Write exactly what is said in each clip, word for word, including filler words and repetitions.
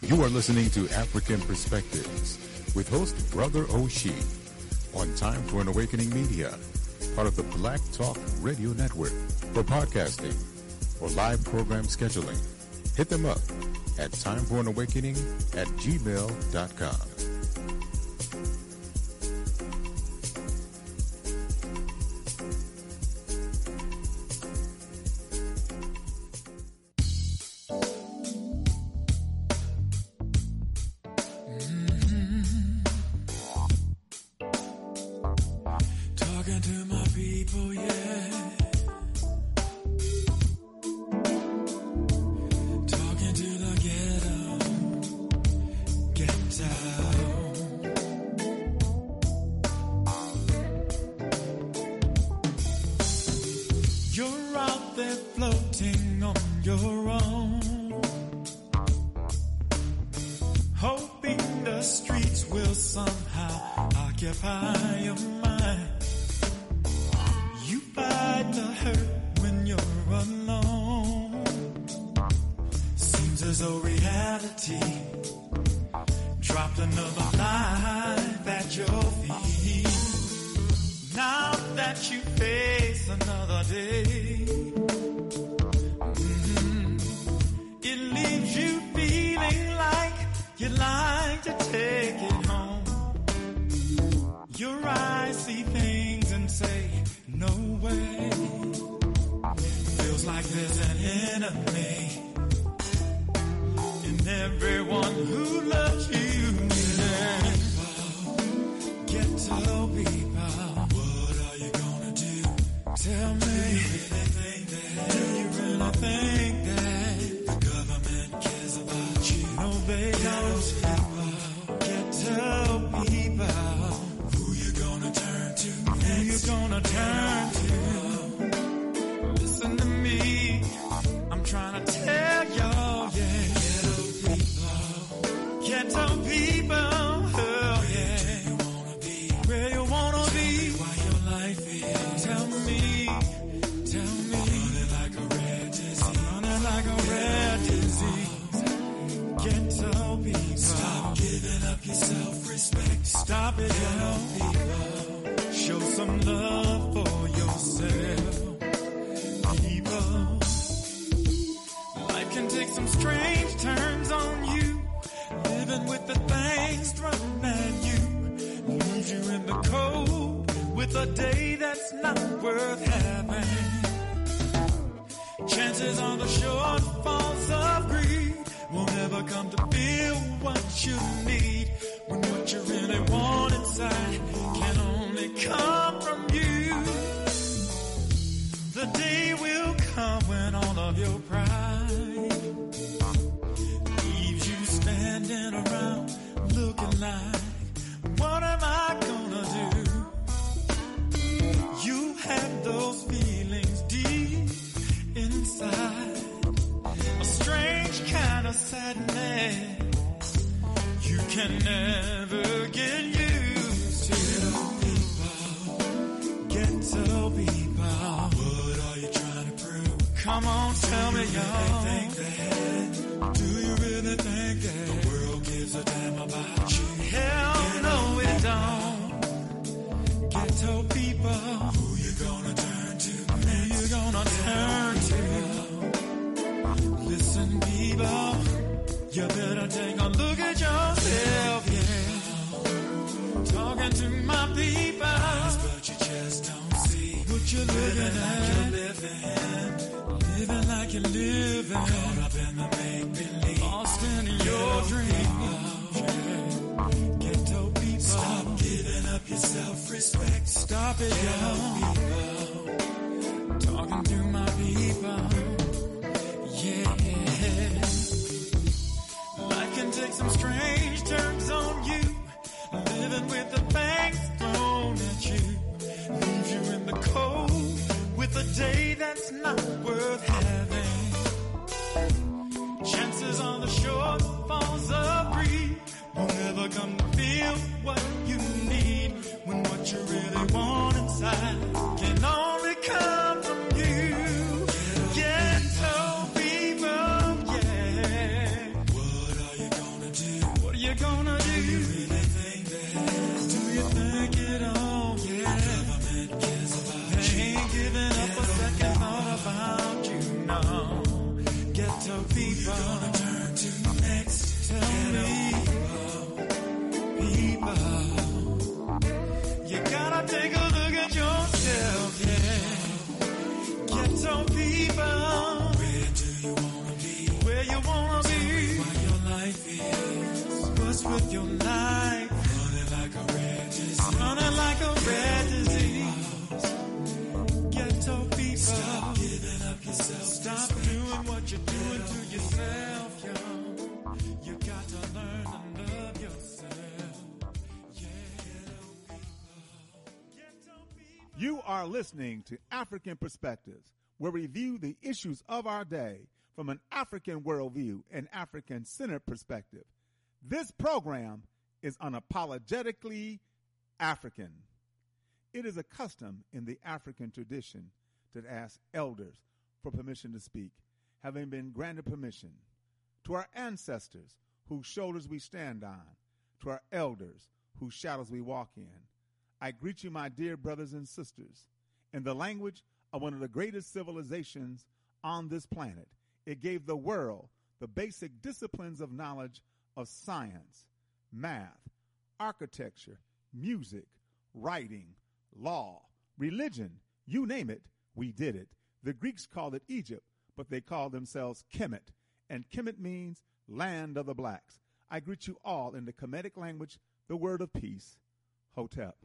You are listening to African Perspectives with host Brother Oshi on Time for an Awakening Media, part of the Black Talk Radio Network. For podcasting or live program scheduling, hit them up at timeforanawakening at gmail dot com. Ghetto people, yeah. What are you gonna You are listening to African Perspectives, where we view the issues of our day from an African worldview and African-centered perspective. This program is unapologetically African. It is a custom in the African tradition to ask elders for permission to speak, having been granted permission. To our ancestors, whose shoulders we stand on, to our elders, whose shadows we walk in, I greet you, my dear brothers and sisters, in the language of one of the greatest civilizations on this planet. It gave the world the basic disciplines of knowledge of science, math, architecture, music, writing, law, religion, you name it, we did it. The Greeks called it Egypt, but they called themselves Kemet, and Kemet means land of the blacks. I greet you all in the Kemetic language, the word of peace, Hotep.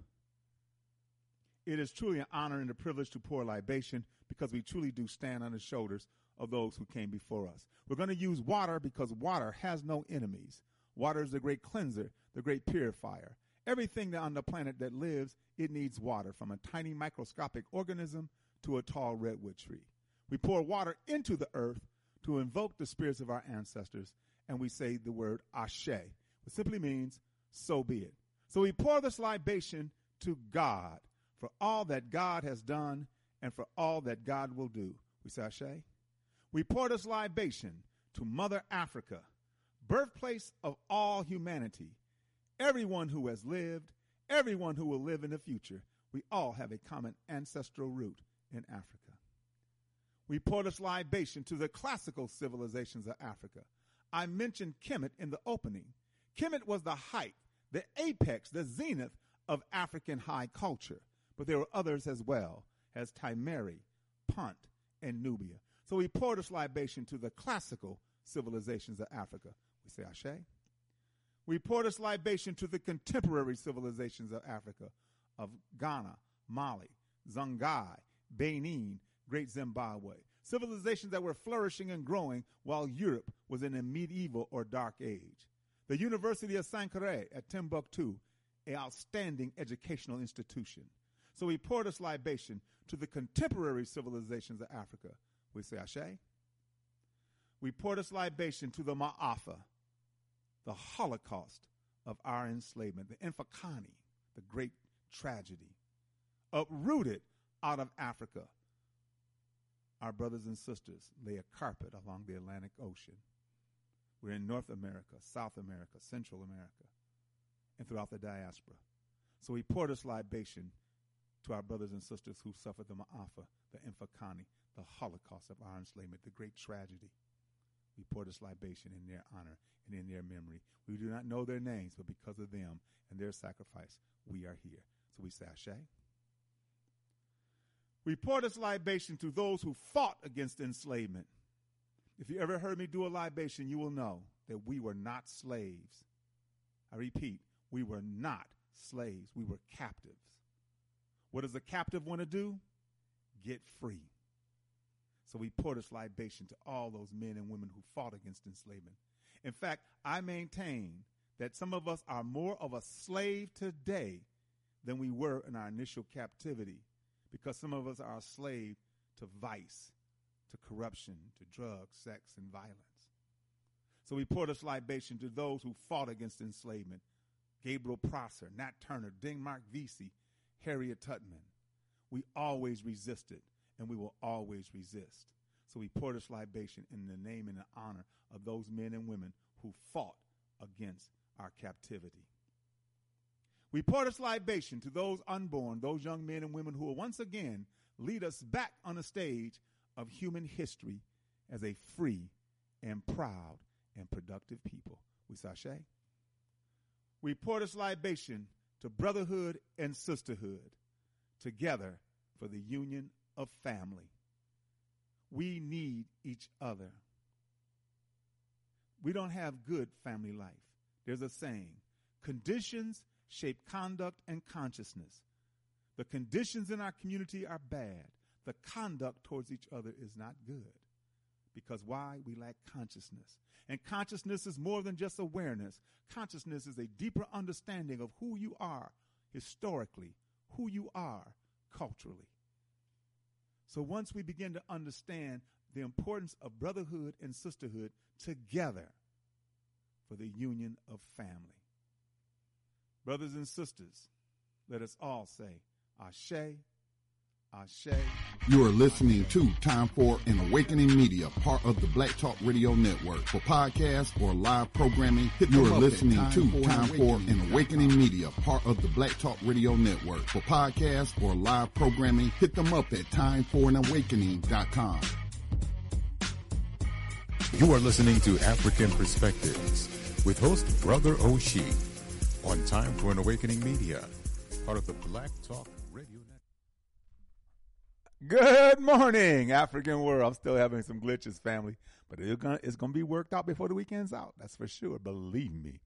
It is truly an honor and a privilege to pour libation because we truly do stand on the shoulders of those who came before us. We're going to use water because water has no enemies. Water is the great cleanser, the great purifier. Everything on the planet that lives, it needs water, from a tiny microscopic organism to a tall redwood tree. We pour water into the earth to invoke the spirits of our ancestors, and we say the word Ashe, which simply means, so be it. So we pour this libation to God for all that God has done and for all that God will do. We say Ashe. We pour this libation to Mother Africa, birthplace of all humanity. Everyone who has lived, everyone who will live in the future, we all have a common ancestral root in Africa. We pour this libation to the classical civilizations of Africa. I mentioned Kemet in the opening. Kemet was the height, the apex, the zenith of African high culture. But there were others as well, as Timeri, Punt, and Nubia. So we pour this libation to the classical civilizations of Africa. We say Ashe. We pour this libation to the contemporary civilizations of Africa, of Ghana, Mali, Songhai, Benin, Great Zimbabwe. Civilizations that were flourishing and growing while Europe was in a medieval or dark age. The University of Sankore at Timbuktu, an outstanding educational institution. So we pour this libation to the contemporary civilizations of Africa. We say Ashe. We pour this libation to the Ma'afa, the Holocaust of our enslavement, the Infakani, the great tragedy, uprooted out of Africa. Our brothers and sisters lay a carpet along the Atlantic Ocean. We're in North America, South America, Central America, and throughout the diaspora. So we pour this libation to our brothers and sisters who suffered the Ma'afa, the Infakani, the Holocaust of our enslavement, the great tragedy. We pour this libation in their honor and in their memory. We do not know their names, but because of them and their sacrifice, we are here. So we say Ashe. We pour this libation to those who fought against enslavement. If you ever heard me do a libation, you will know that we were not slaves. I repeat, we were not slaves. We were captives. What does a captive want to do? Get free. So we pour this libation to all those men and women who fought against enslavement. In fact, I maintain that some of us are more of a slave today than we were in our initial captivity, because some of us are a slave to vice, to corruption, to drugs, sex, and violence. So we pour this libation to those who fought against enslavement. Gabriel Prosser, Nat Turner, Denmark Vesey, Harriet Tubman. We always resisted, and we will always resist. So we pour this libation in the name and the honor of those men and women who fought against our captivity. We pour this libation to those unborn, those young men and women who will once again lead us back on the stage of human history as a free and proud and productive people. We say Ashe. We pour this libation to brotherhood and sisterhood, together for the union of family. We need each other. We don't have good family life. There's a saying, conditions shape conduct and consciousness. The conditions in our community are bad. The conduct towards each other is not good. Because why? We lack consciousness. And consciousness is more than just awareness. Consciousness is a deeper understanding of who you are historically, who you are culturally. So once we begin to understand the importance of brotherhood and sisterhood together for the union of family. Brothers and sisters, let us all say, Ashe, Ashe. You are listening to Time for an Awakening Media, part of the Black Talk Radio Network. For podcasts or live programming, you are listening to Time for an Awakening Media, part of the Black Talk Radio Network. For podcasts or live programming, hit them up at time for an awakening dot com. You are listening to African Perspectives with host Brother Oshie on Time for an Awakening Media, part of the Black Talk Radio Network. Good morning, African world. I'm still having some glitches, family, but it's gonna, it's gonna be worked out before the weekend's out. That's for sure. Believe me.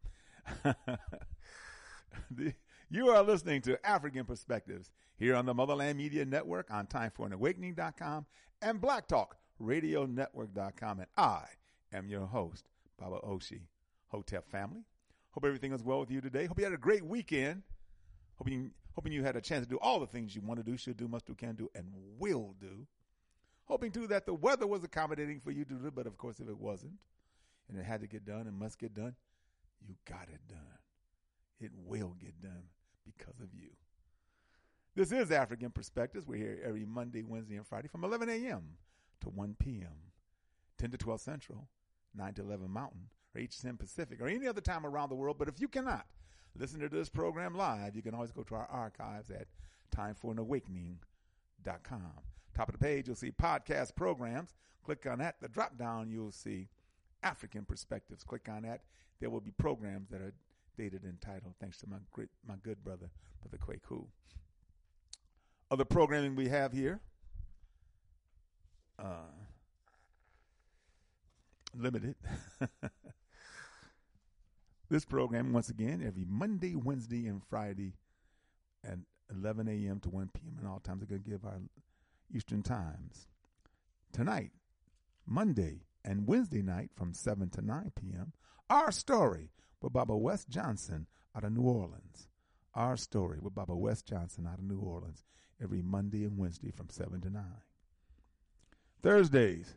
the, you are listening to African Perspectives here on the Motherland Media Network on time for an awakening dot com and Black Talk Radio Network dot com. And I am your host, Baba Oshie. Hotep family. Hope everything is well with you today. Hope you had a great weekend. Hoping Hoping you had a chance to do all the things you want to do, should do, must do, can do, and will do. Hoping, too, that the weather was accommodating for you to do, but, of course, if it wasn't, and it had to get done and must get done, you got it done. It will get done because of you. This is African Perspectives. We're here every Monday, Wednesday, and Friday from eleven a.m. to one p.m., ten to twelve Central, nine to eleven Mountain, or eight to ten Pacific, or any other time around the world. But if you cannot listen to this program live, you can always go to our archives at time for an awakening dot com. Top of the page, you'll see podcast programs. Click on that. The drop down, you'll see African Perspectives. Click on that. There will be programs that are dated and titled, thanks to my great, my good brother, Brother Kwaku. Other programming we have here, uh, limited. This program, once again, every Monday, Wednesday, and Friday at eleven a.m. to one p.m. and all times are going to give our Eastern times. Tonight, Monday and Wednesday night from seven to nine p.m., Our Story with Baba West Johnson out of New Orleans. Our Story with Baba West Johnson out of New Orleans every Monday and Wednesday from seven to nine. Thursdays,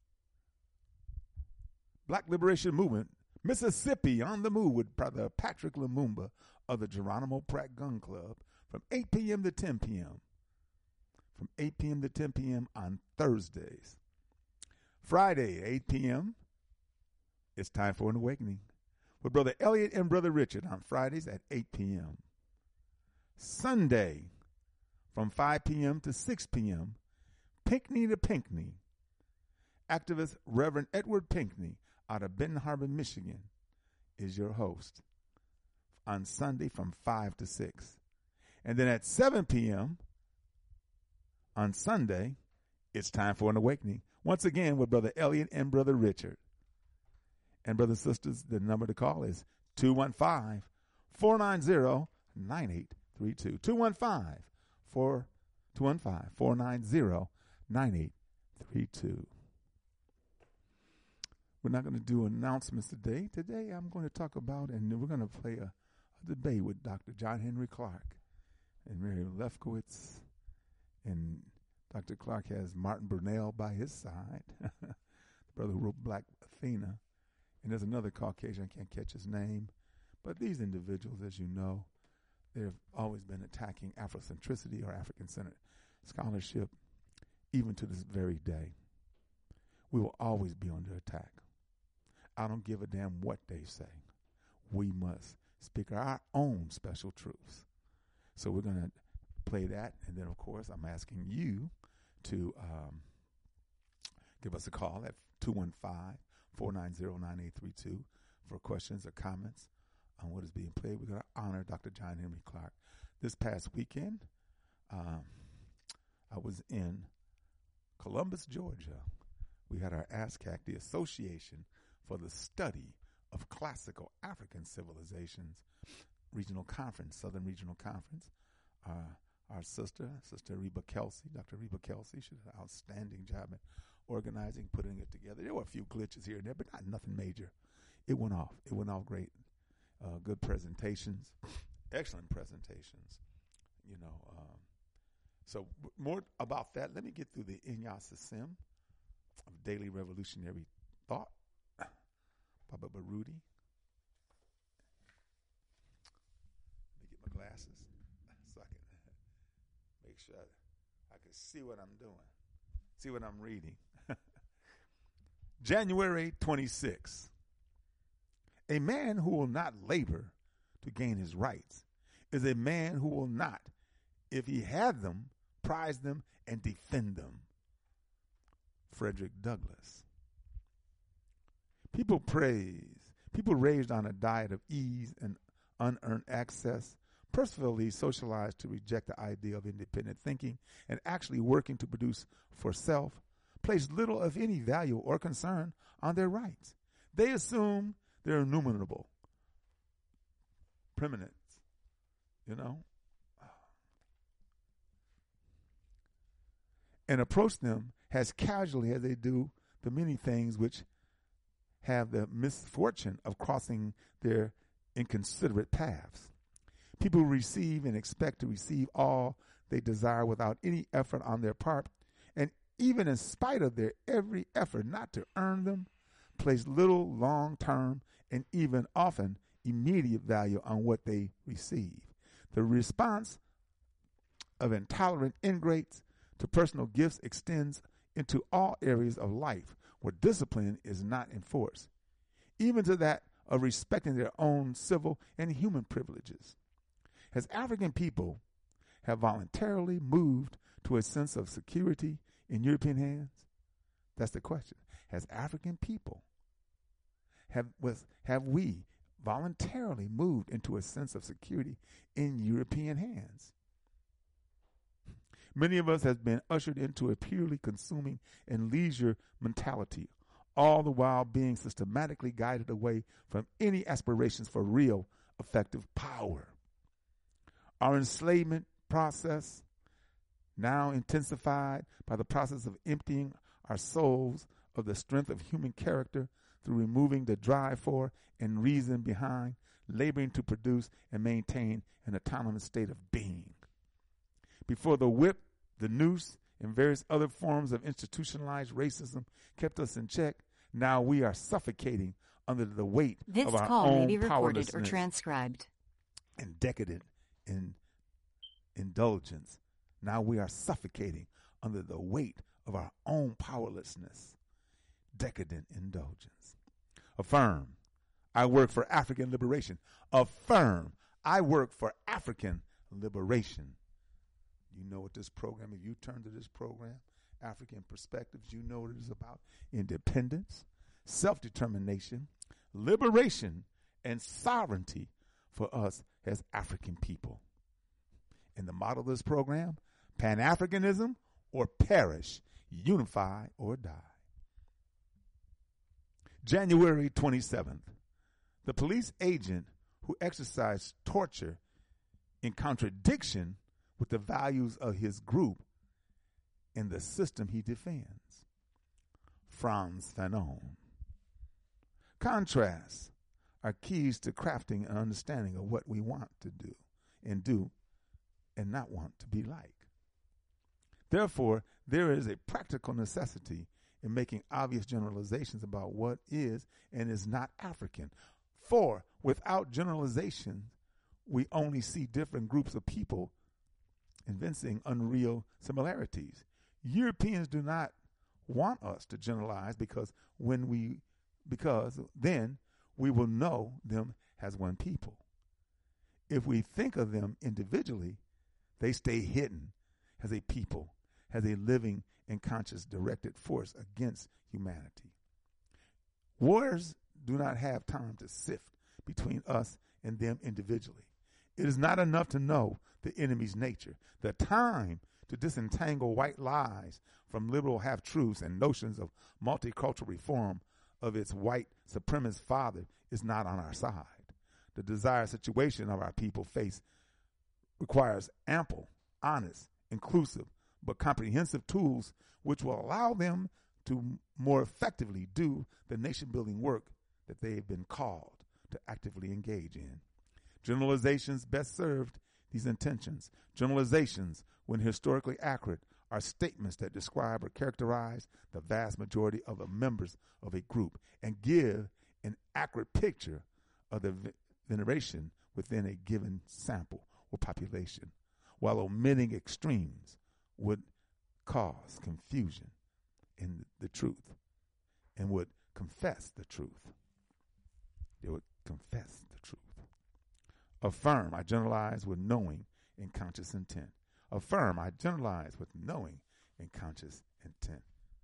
Black Liberation Movement, Mississippi on the Move with Brother Patrick Lumumba of the Geronimo Pratt Gun Club from eight p.m. to ten p.m. From eight p.m. to ten p.m. on Thursdays. Friday, eight p.m., it's Time for an Awakening with Brother Elliot and Brother Richard on Fridays at eight p.m. Sunday, from five p.m. to six p.m., Pinckney to Pinckney. Activist Reverend Edward Pinckney out of Benton Harbor, Michigan, is your host on Sunday from five to six. And then at seven p.m. on Sunday, it's Time for an Awakening. Once again with Brother Elliot and Brother Richard. And brothers and sisters, the number to call is two one five, four nine zero, nine eight three two. two one five, four nine zero, nine eight three two. We're not going to do announcements today. Today I'm going to talk about, and we're going to play a, a debate with Doctor John Henry Clarke and Mary Lefkowitz. And Doctor Clarke has Martin Brunell by his side, the brother who wrote Black Athena. And there's another Caucasian, I can't catch his name. But these individuals, as you know, they've always been attacking Afrocentricity or African-centered scholarship, even to this very day. We will always be under attack. I don't give a damn what they say. We must speak our own special truths. So we're going to play that. And then, of course, I'm asking you to um, give us a call at two one five, four nine zero, nine eight three two for questions or comments on what is being played. We're going to honor Doctor John Henry Clarke. This past weekend, um, I was in Columbus, Georgia. We had our ASCAC, the Association for the Study of Classical African Civilizations Regional Conference, Southern Regional Conference. Uh, our sister, Sister Reba Kelsey, Doctor Reba Kelsey, she did an outstanding job at organizing, putting it together. There were a few glitches here and there, but not nothing major. It went off. It went off great. Uh, good presentations, excellent presentations. You know, um, So more about that. Let me get through the Inyas Sim of Daily Revolutionary Thought. Baba Baruti. Let me get my glasses so I can make sure I, I can see what I'm doing, see what I'm reading. January twenty-sixth. A man who will not labor to gain his rights is a man who will not, if he had them, prize them and defend them. Frederick Douglass. People praise, people raised on a diet of ease and unearned access, purposefully socialized to reject the idea of independent thinking and actually working to produce for self, place little of any value or concern on their rights. They assume they're innumerable, preeminence, you know, and approach them as casually as they do the many things which have the misfortune of crossing their inconsiderate paths. People receive and expect to receive all they desire without any effort on their part, and even in spite of their every effort not to earn them, place little long-term and even often immediate value on what they receive. The response of intolerant ingrates to personal gifts extends into all areas of life where discipline is not enforced, even to that of respecting their own civil and human privileges. As African people have voluntarily moved to a sense of security in European hands? That's the question. Has African people, have, was, have we voluntarily moved into a sense of security in European hands? Many of us have been ushered into a purely consuming and leisure mentality, all the while being systematically guided away from any aspirations for real, effective power. Our enslavement process, now intensified by the process of emptying our souls of the strength of human character through removing the drive for and reason behind, laboring to produce and maintain an autonomous state of being. Before the whip, the noose, and various other forms of institutionalized racism kept us in check, now we are suffocating under the weight this of our call own may be recorded or powerlessness transcribed. and decadent in indulgence. Now we are suffocating under the weight of our own powerlessness, decadent indulgence. Affirm, I work for African liberation. Affirm, I work for African liberation. You know what this program, if you turn to this program, African Perspectives, you know what it is about: independence, self-determination, liberation, and sovereignty for us as African people. And the motto of this program, Pan-Africanism or perish, unify or die. January twenty-seventh, the police agent who exercised torture in contradiction with the values of his group and the system he defends. Frantz Fanon. Contrasts are keys to crafting an understanding of what we want to do and do and not want to be like. Therefore, there is a practical necessity in making obvious generalizations about what is and is not African. For without generalization, we only see different groups of people evincing unreal similarities. Europeans do not want us to generalize because when we because then we will know them as one people. If we think of them individually, they stay hidden as a people, as a living and conscious directed force against humanity. Wars do not have time to sift between us and them individually. It is not enough to know the enemy's nature. The time to disentangle white lies from liberal half-truths and notions of multicultural reform of its white supremacist father is not on our side. The desired situation of our people face requires ample, honest, inclusive, but comprehensive tools which will allow them to more effectively do the nation-building work that they have been called to actively engage in. Generalizations best served these intentions. Generalizations, when historically accurate, are statements that describe or characterize the vast majority of the members of a group and give an accurate picture of the v- veneration within a given sample or population, while omitting extremes would cause confusion in the truth and would confess the truth. They would confess the truth. Affirm, I generalize with knowing and conscious intent. Affirm, I generalize with knowing and conscious intent.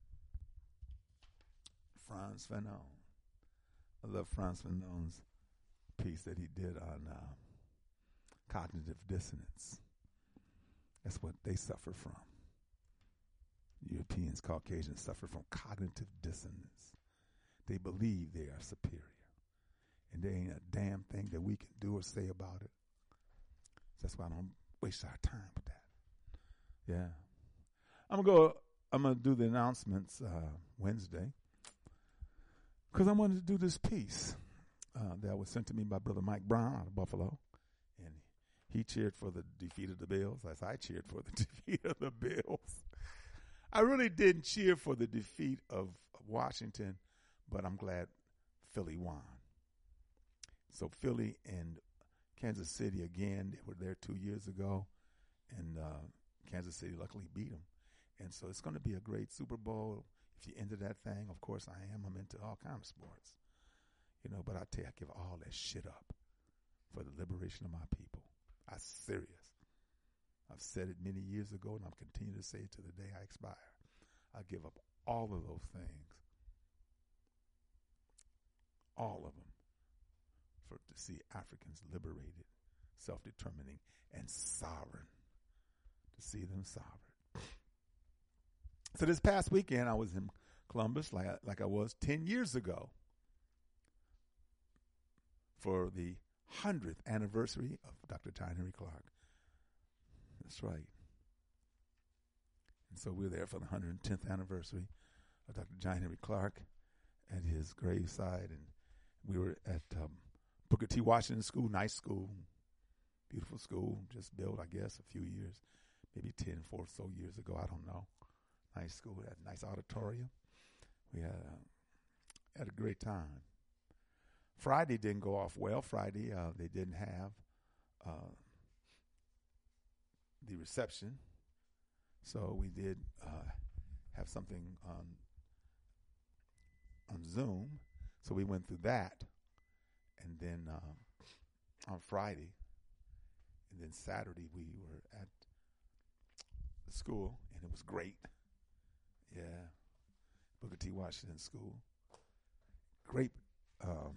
Frantz Fanon. I love Frantz Fanon's piece that he did on uh, cognitive dissonance. That's what they suffer from. Europeans, Caucasians suffer from cognitive dissonance. They believe they are superior. And there ain't a damn thing that we can do or say about it. That's why I don't waste our time with that. Yeah. I'm going to go, I'm going to do the announcements uh, Wednesday because I wanted to do this piece uh, that was sent to me by Brother Mike Brown out of Buffalo. And he cheered for the defeat of the Bills as I cheered for the defeat of the Bills. I really didn't cheer for the defeat of Washington, but I'm glad Philly won. So Philly and Kansas City, again, they were there two years ago, and uh, Kansas City luckily beat them. And so it's going to be a great Super Bowl. If you're into that thing, of course I am. I'm into all kinds of sports. You know, but I tell you, I give all that shit up for the liberation of my people. I'm serious. I've said it many years ago, and I'll continue to say it to the day I expire. I give up all of those things, all of them, for to see Africans liberated, self-determining, and sovereign, to see them sovereign. So this past weekend, I was in Columbus, like I, like I was ten years ago, for the hundredth anniversary of Doctor John Henrik Clarke. That's right. And so we're there for the one hundred tenth anniversary of Doctor John Henrik Clarke at his graveside. And we were at um, Booker T. Washington School, nice school, beautiful school, just built, I guess, a few years, maybe ten, four or so years ago, I don't know. Nice school, had a nice auditorium. We had, uh, had a great time. Friday didn't go off well. Friday, uh, they didn't have uh, the reception. So we did uh, have something on on Zoom. So we went through that. And then um, on Friday, and then Saturday, we were at the school, and it was great. Yeah. Booker T. Washington School. Great um,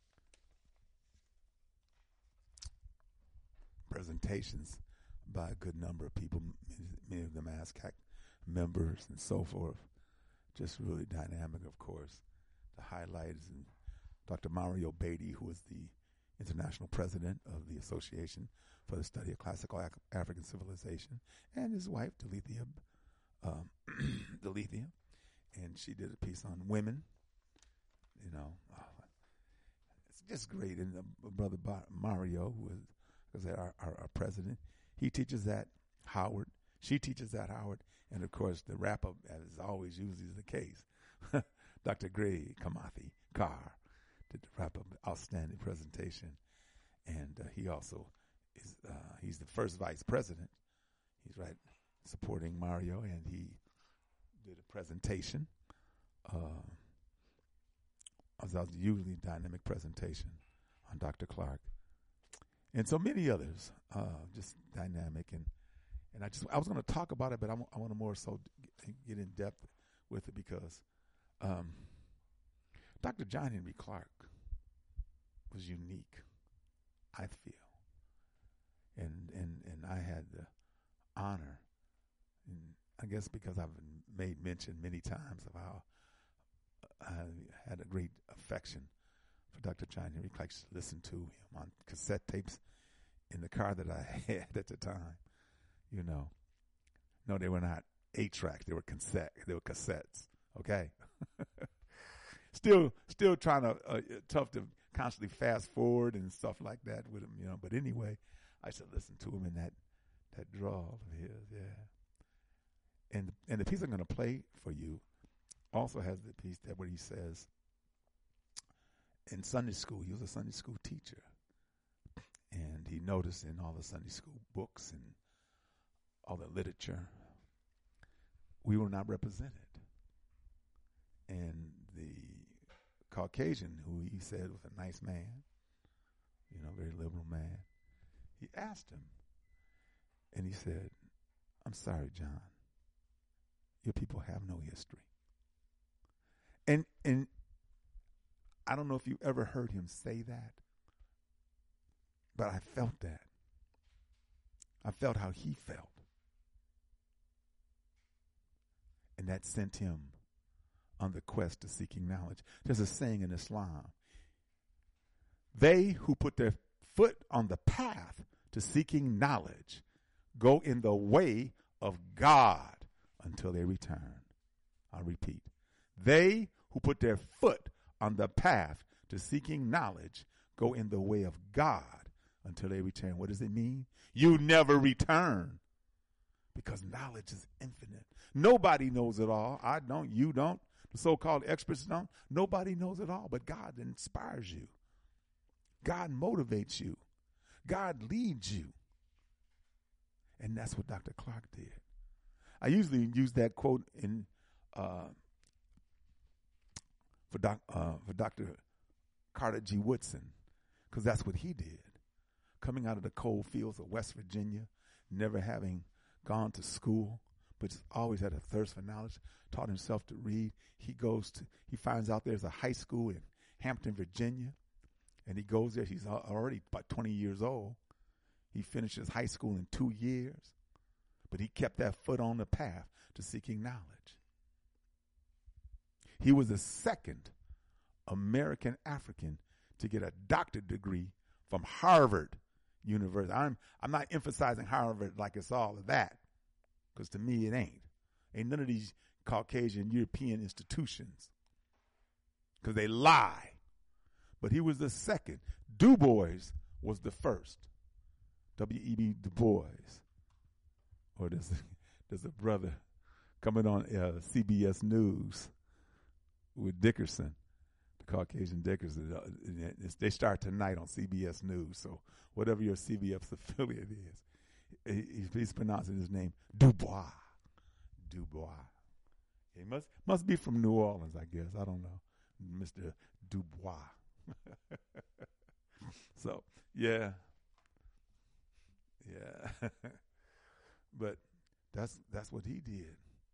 presentations by a good number of people, many of them ASCAC members and so forth. Just really dynamic, of course. The highlights, and Doctor Mario Beatty, who is the international president of the Association for the Study of Classical Ac- African Civilization, and his wife, Delethea, um, Delethea, and she did a piece on women. You know, oh, it's just great. And uh, Brother ba- Mario, who is, is our, our, our president, he teaches at Howard. She teaches at Howard. And, of course, the wrap-up, as always usually is the case, Doctor Greg Kamathi Carr did the wrap-up, outstanding presentation. And uh, he also is, uh, he's the first vice president. He's right supporting Mario, and he did a presentation. Uh, as a usually dynamic presentation on Doctor Clarke. And so many others, uh, just dynamic. And, and I just I was going to talk about it, but I, w- I want to more so get, get in depth with it because um, Doctor John Henrik Clarke was unique, I feel. And, and, and I had the honor, and I guess because I've made mention many times of how I had a great affection for Doctor John Henrik Clarke. I listened to him on cassette tapes in the car that I had at the time. You know, no, they were not eight tracks; they were cassette. They were cassettes. Okay, still, still trying to uh, tough to constantly fast forward and stuff like that with him. You know, but anyway, I used to listen to him in that that drawl of his, yeah. And and the piece I'm going to play for you also has the piece that where he says, in Sunday school, he was a Sunday school teacher, and he noticed in all the Sunday school books and all the literature, we were not represented. And the Caucasian, who he said was a nice man, you know, very liberal man, he asked him, and he said, I'm sorry, John, your people have no history. And and I don't know if you ever heard him say that, but I felt that. I felt how he felt. And that sent him on the quest to seeking knowledge. There's a saying in Islam. They who put their foot on the path to seeking knowledge go in the way of God until they return. I'll repeat. They who put their foot on the path to seeking knowledge go in the way of God until they return. What does it mean? You never return, because knowledge is infinite. Nobody knows it all. I don't. You don't. The so-called experts don't. Nobody knows it all, but God inspires you. God motivates you. God leads you. And that's what Doctor Clark did. I usually use that quote in uh, for, doc, uh, for Doctor Carter G. Woodson, because that's what he did. Coming out of the cold fields of West Virginia, never having gone to school, but just always had a thirst for knowledge, taught himself to read. He goes to, he finds out there's a high school in Hampton, Virginia, and he goes there. He's already about twenty years old. He finishes high school in two years, but he kept that foot on the path to seeking knowledge. He was the second American African to get a doctorate degree from Harvard University. I'm I'm not emphasizing Harvard like it's all of that, because to me it ain't. Ain't none of these Caucasian European institutions, because they lie. But he was the second. Du Bois was the first. W E B Du Bois. Or there's a, there's a brother coming on uh, C B S News with Dickerson, the Caucasian Dickerson. Uh, it's, they start tonight on C B S News. So whatever your C B S affiliate is, he, he's pronouncing his name Du Bois. Du Bois. He must must be from New Orleans, I guess. I don't know. Mister Du Bois. So, yeah. Yeah. But that's that's what he did.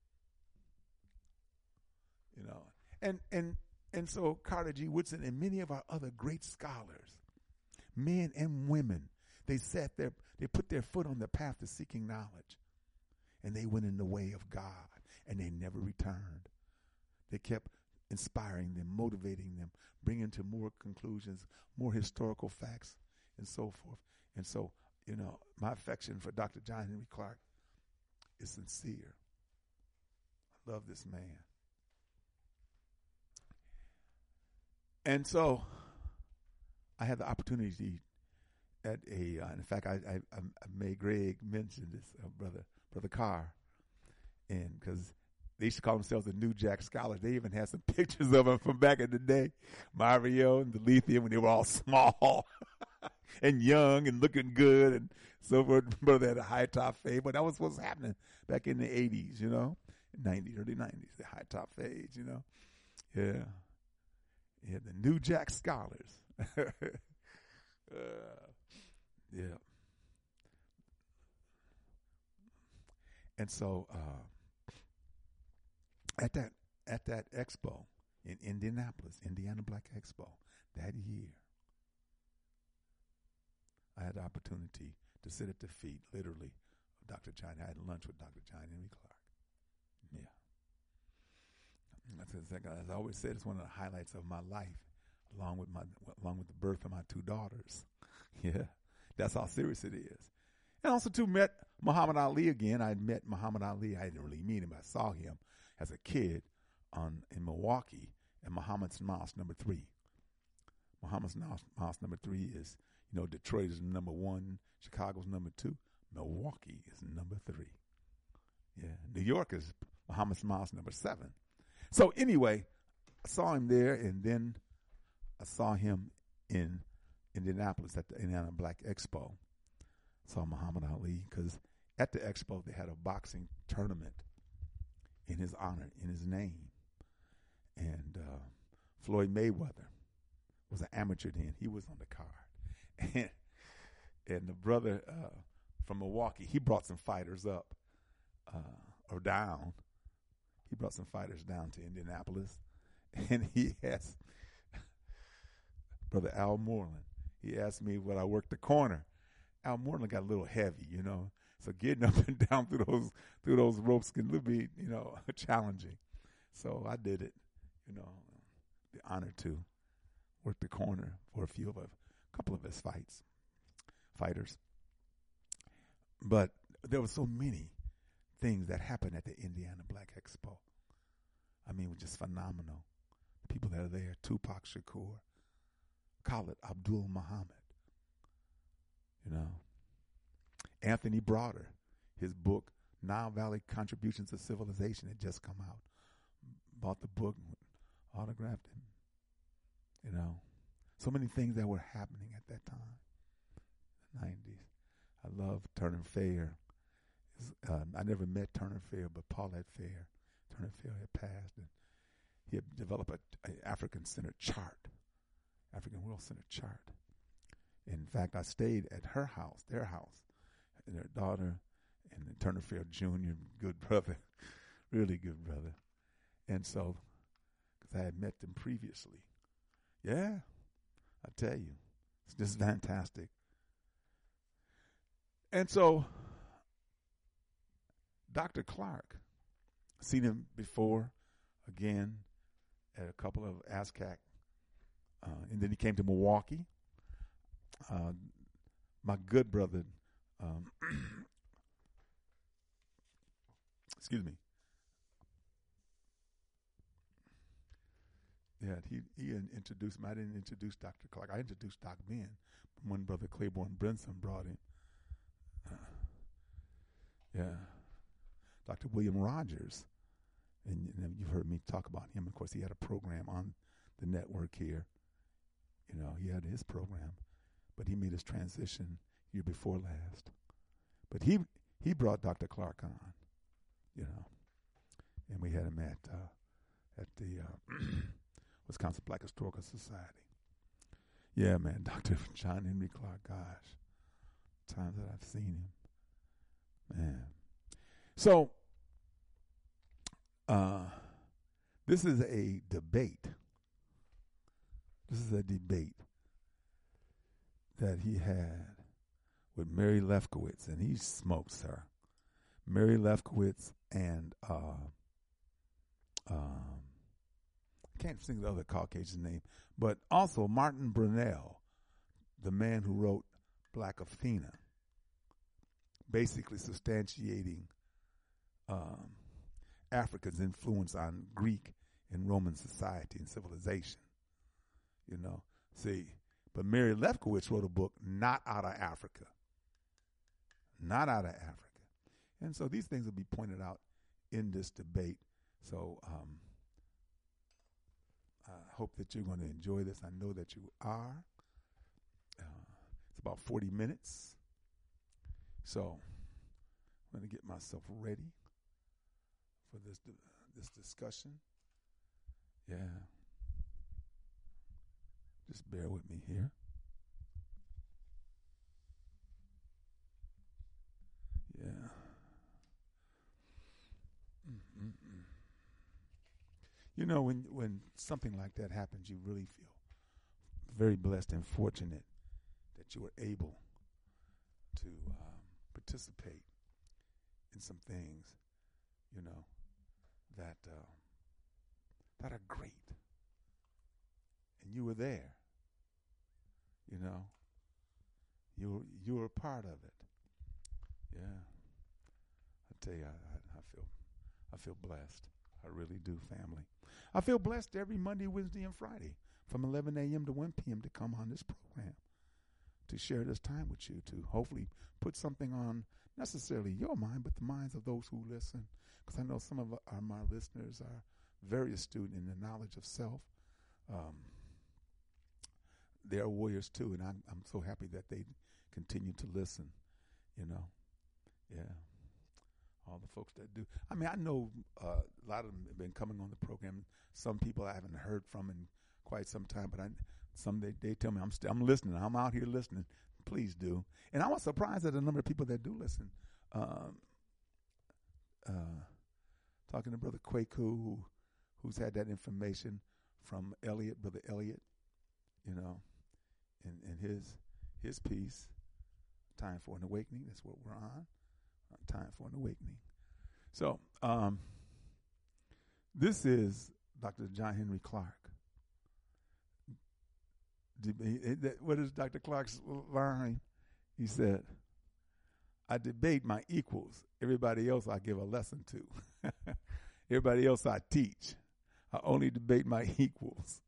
You know. And and and so Carter G. Woodson and many of our other great scholars, men and women, they sat there, they put their foot on the path to seeking knowledge. And they went in the way of God, and they never returned. They kept inspiring them, motivating them, bringing to more conclusions, more historical facts, and so forth. And so, you know, my affection for Doctor John Henrik Clarke is sincere. I love this man. And so I had the opportunity at a, uh, in fact, I, I, I made Greg mention this, uh, brother, Brother Carr, and because they used to call themselves the New Jack Scholars. They even had some pictures of them from back in the day, Mario and the Lithium, when they were all small and young and looking good and so forth. Brother had a high top fade, but that was what's happening back in the eighties, you know, nineties, early nineties, the high top fade, you know. Yeah. Yeah, the New Jack Scholars. uh, yeah. And so uh, at that at that expo in Indianapolis, Indiana Black Expo, that year, I had the opportunity to sit at the feet, literally, of Doctor John. I had lunch with Doctor John Henrik Clarke. Yeah. As I always said, it's one of the highlights of my life, along with my along with the birth of my two daughters. Yeah, that's how serious it is. And also, too, met Muhammad Ali again. I had met Muhammad Ali. I didn't really meet him. I saw him as a kid on in Milwaukee at Muhammad's Mosque, number three. Muhammad's Mosque number three is, you know, Detroit is number one, Chicago's number two, Milwaukee is number three. Yeah, New York is Muhammad's Mosque number seven. So anyway, I saw him there, and then I saw him in Indianapolis at the Indiana Black Expo. Saw Muhammad Ali because at the expo they had a boxing tournament in his honor, in his name. And uh, Floyd Mayweather was an amateur then. He was on the card. And, and the brother uh, from Milwaukee, he brought some fighters up uh, or down. He brought some fighters down to Indianapolis. And he asked Brother Al Moreland, he asked me would I work the corner. Al Moreland got a little heavy, you know. So getting up and down through those through those ropes can be, you know, challenging. So I did it, you know, the honor to work the corner for a few of a couple of his fights, fighters. But there were so many things that happened at the Indiana Black Expo. I mean, it was just phenomenal. The people that are there, Tupac Shakur, Khalid Abdul Muhammad, you know, Anthony Broder, his book, Nile Valley Contributions to Civilization, had just come out. Bought the book, autographed him, you know. So many things that were happening at that time, the nineties. I love Turner Fair. Uh, I never met Turner Fair, but Paulette Fair. Turner Fair had passed, and he had developed a, a African-centered chart, African World Centered chart. In fact, I stayed at her house, their house, and their daughter, and Turner Fair Junior, good brother, really good brother. And so, because I had met them previously. Yeah, I tell you, it's just fantastic. And so, Doctor Clark, seen him before, again, at a couple of ASCAC, uh, and then he came to Milwaukee. Uh, my good brother, um, excuse me, yeah, he he introduced me. I didn't introduce Doctor Clark. I introduced Doc Ben. One brother, Claiborne Brinson, brought him. Uh, yeah. Doctor William Rogers, and, and you've heard me talk about him. Of course, he had a program on the network here. You know, he had his program, but he made his transition year before last. But he he brought Doctor Clark on, you know, and we had him at uh, at the uh, Wisconsin Black Historical Society. Yeah, man, Doctor John Henry Clark. Gosh, times that I've seen him, man. So, uh, this is a debate. This is a debate that he had with Mary Lefkowitz, and he smokes her. Mary Lefkowitz and uh, um, I can't think of the other Caucasian name, but also Martin Brunell, the man who wrote Black Athena, basically substantiating Um, Africa's influence on Greek and Roman society and civilization, you know. See, but Mary Lefkowitz wrote a book not out of Africa, not out of Africa. And so these things will be pointed out in this debate. So um, I hope that you're going to enjoy this. I know that you are. Uh, it's about forty minutes. So I'm going to get myself ready for this this discussion. Yeah. Just bear with me here. Yeah. Mm-mm-mm. You know, when when something like that happens, you really feel very blessed and fortunate that you were able to um, participate in some things, you know, that uh, that are great, and you were there. You know, you were, you were a part of it. Yeah, I tell you, I, I, I feel I feel blessed. I really do, family. I feel blessed every Monday, Wednesday, and Friday. from eleven a.m. to one p.m. to come on this program, to share this time with you, to hopefully put something on necessarily your mind, but the minds of those who listen. Because I know some of our, my listeners are very astute in the knowledge of self. Um, they're warriors too, and I'm, I'm so happy that they continue to listen, you know. Yeah. All the folks that do. I mean, I know uh, a lot of them have been coming on the program. Some people I haven't heard from in quite some time, but I, some they, they tell me I'm st- I'm listening. I'm out here listening. Please do. And I was surprised at the number of people that do listen. Um, uh, talking to Brother Kwaku, who, who's had that information from Elliot, Brother Elliot, you know, in, in his his piece, Time for an Awakening. That's what we're on. Time for an Awakening. So, um, this is Doctor John Henry Clarke. What is Doctor Clarke's line? He said, I debate my equals. Everybody else I give a lesson to. Everybody else I teach. I only debate my equals.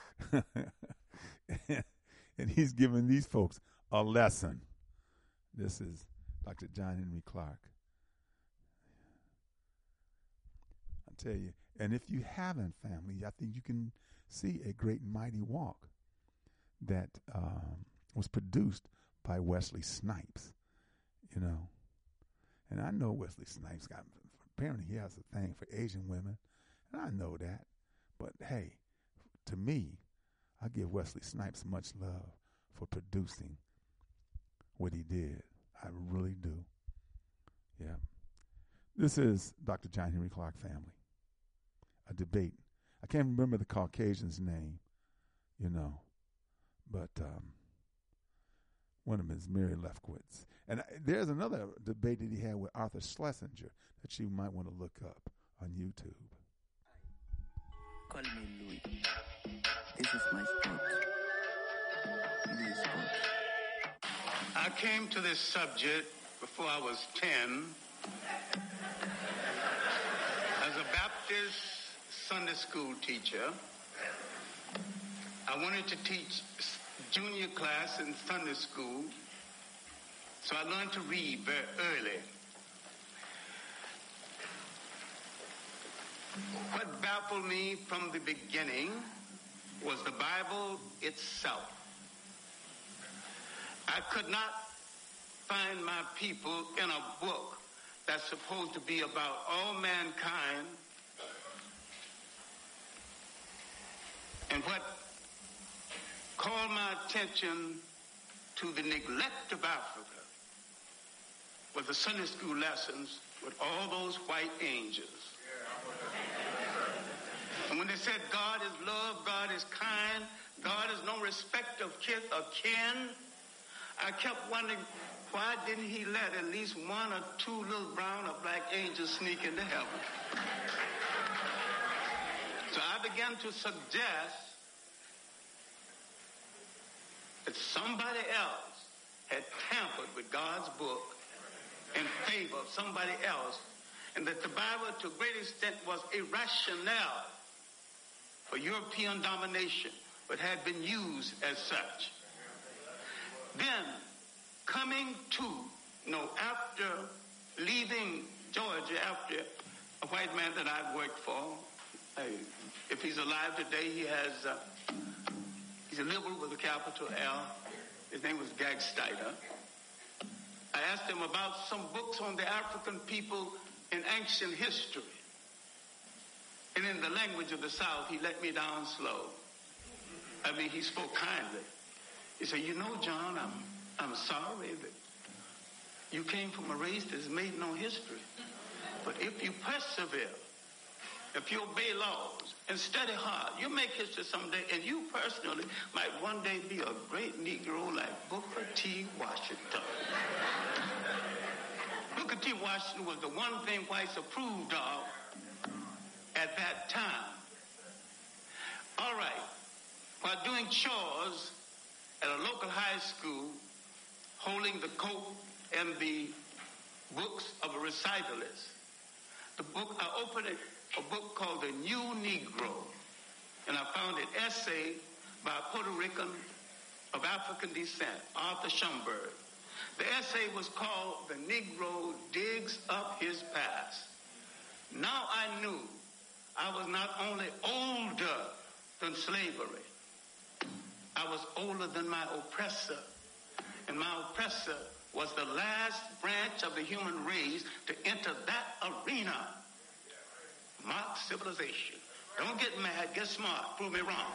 And he's giving these folks a lesson. This is Doctor John Henry Clarke. I tell you, and if you haven't, family, I think you can see a great and mighty walk that um, was produced by Wesley Snipes, you know. And I know Wesley Snipes got, apparently he has a thing for Asian women, and I know that. But hey, to me, I give Wesley Snipes much love for producing what he did. I really do. Yeah. This is Doctor John Henry Clarke family. A debate. I can't remember the Caucasian's name, you know, but um, one of them is Mary Lefkowitz. And I, there's another debate that he had with Arthur Schlesinger that you might want to look up on YouTube. Call me Louis. This is my sport. Louis sport. I came to this subject before I was ten as a Baptist Sunday school teacher. I wanted to teach junior class in Sunday school, so I learned to read very early. What baffled me from the beginning was the Bible itself. I could not find my people in a book that's supposed to be about all mankind. And what called my attention to the neglect of Africa was the Sunday school lessons with all those white angels. And when they said God is love, God is kind, God is no respect of kith or kin, I kept wondering, why didn't he let at least one or two little brown or black angels sneak into heaven? So I began to suggest that somebody else had tampered with God's book in favor of somebody else, and that the Bible, to a great extent, was a rationale for European domination, but had been used as such. Then, coming to, you know, after leaving Georgia, after a white man that I've worked for, I, if he's alive today, he has, uh, he's a liberal with a capital L. His name was Gagsteiner. I asked him about some books on the African people in ancient history. And in the language of the South, he let me down slow. I mean, he spoke kindly. He said, you know, John, I'm, I'm sorry that you came from a race that's made no history. But if you persevere, if you obey laws and study hard, you'll make history someday, and you personally might one day be a great Negro like Booker T. Washington. Booker T. Washington was the one thing whites approved of at that time. All right. While doing chores at a local high school, holding the coat and the books of a recitalist, the book, I opened it, a book called The New Negro, and I found an essay by a Puerto Rican of African descent, Arthur Schomburg. The essay was called "The Negro Digs Up His Past." Now I knew I was not only older than slavery, I was older than my oppressor. And my oppressor was the last branch of the human race to enter that arena. Mock civilization. Don't get mad, get smart, prove me wrong.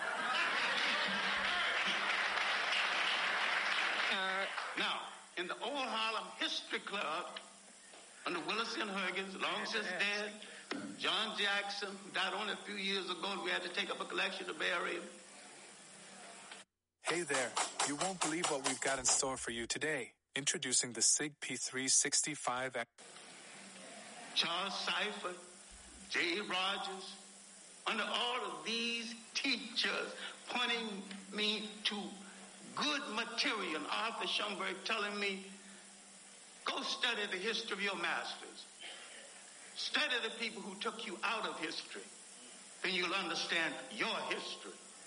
Uh, now, in the Old Harlem History Club, under Willis and Huggins, long since dead, John Jackson, who died only a few years ago, and we had to take up a collection to bury him. Hey there, you won't believe what we've got in store for you today. Introducing the SIG P three sixty-five. Charles Seifert, J. Rogers, under all of these teachers pointing me to good material, and Arthur Schomburg telling me, go study the history of your masters. Study the people who took you out of history. Then you'll understand your history.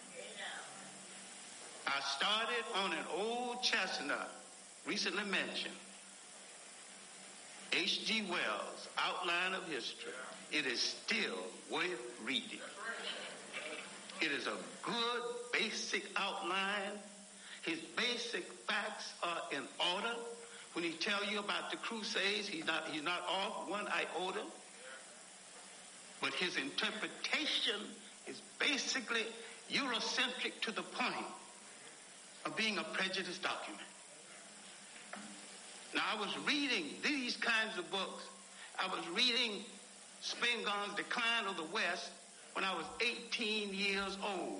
I started on an old chestnut, recently mentioned, H G Wells' Outline of History. It is still worth reading. It is a good basic outline. His basic facts are in order. When he tells you about the Crusades, he's not, he's not off one iota. But his interpretation is basically Eurocentric to the point of being a prejudiced document. Now, I was reading these kinds of books. I was reading Spingarn's Decline of the West when I was eighteen years old.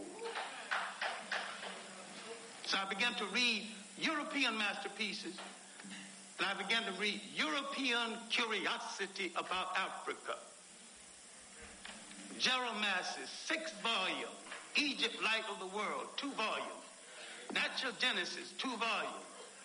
So I began to read European masterpieces, and I began to read European curiosity about Africa. Gerald Massey's six volume, Egypt, Light of the World, two volumes. Natural Genesis, two volumes.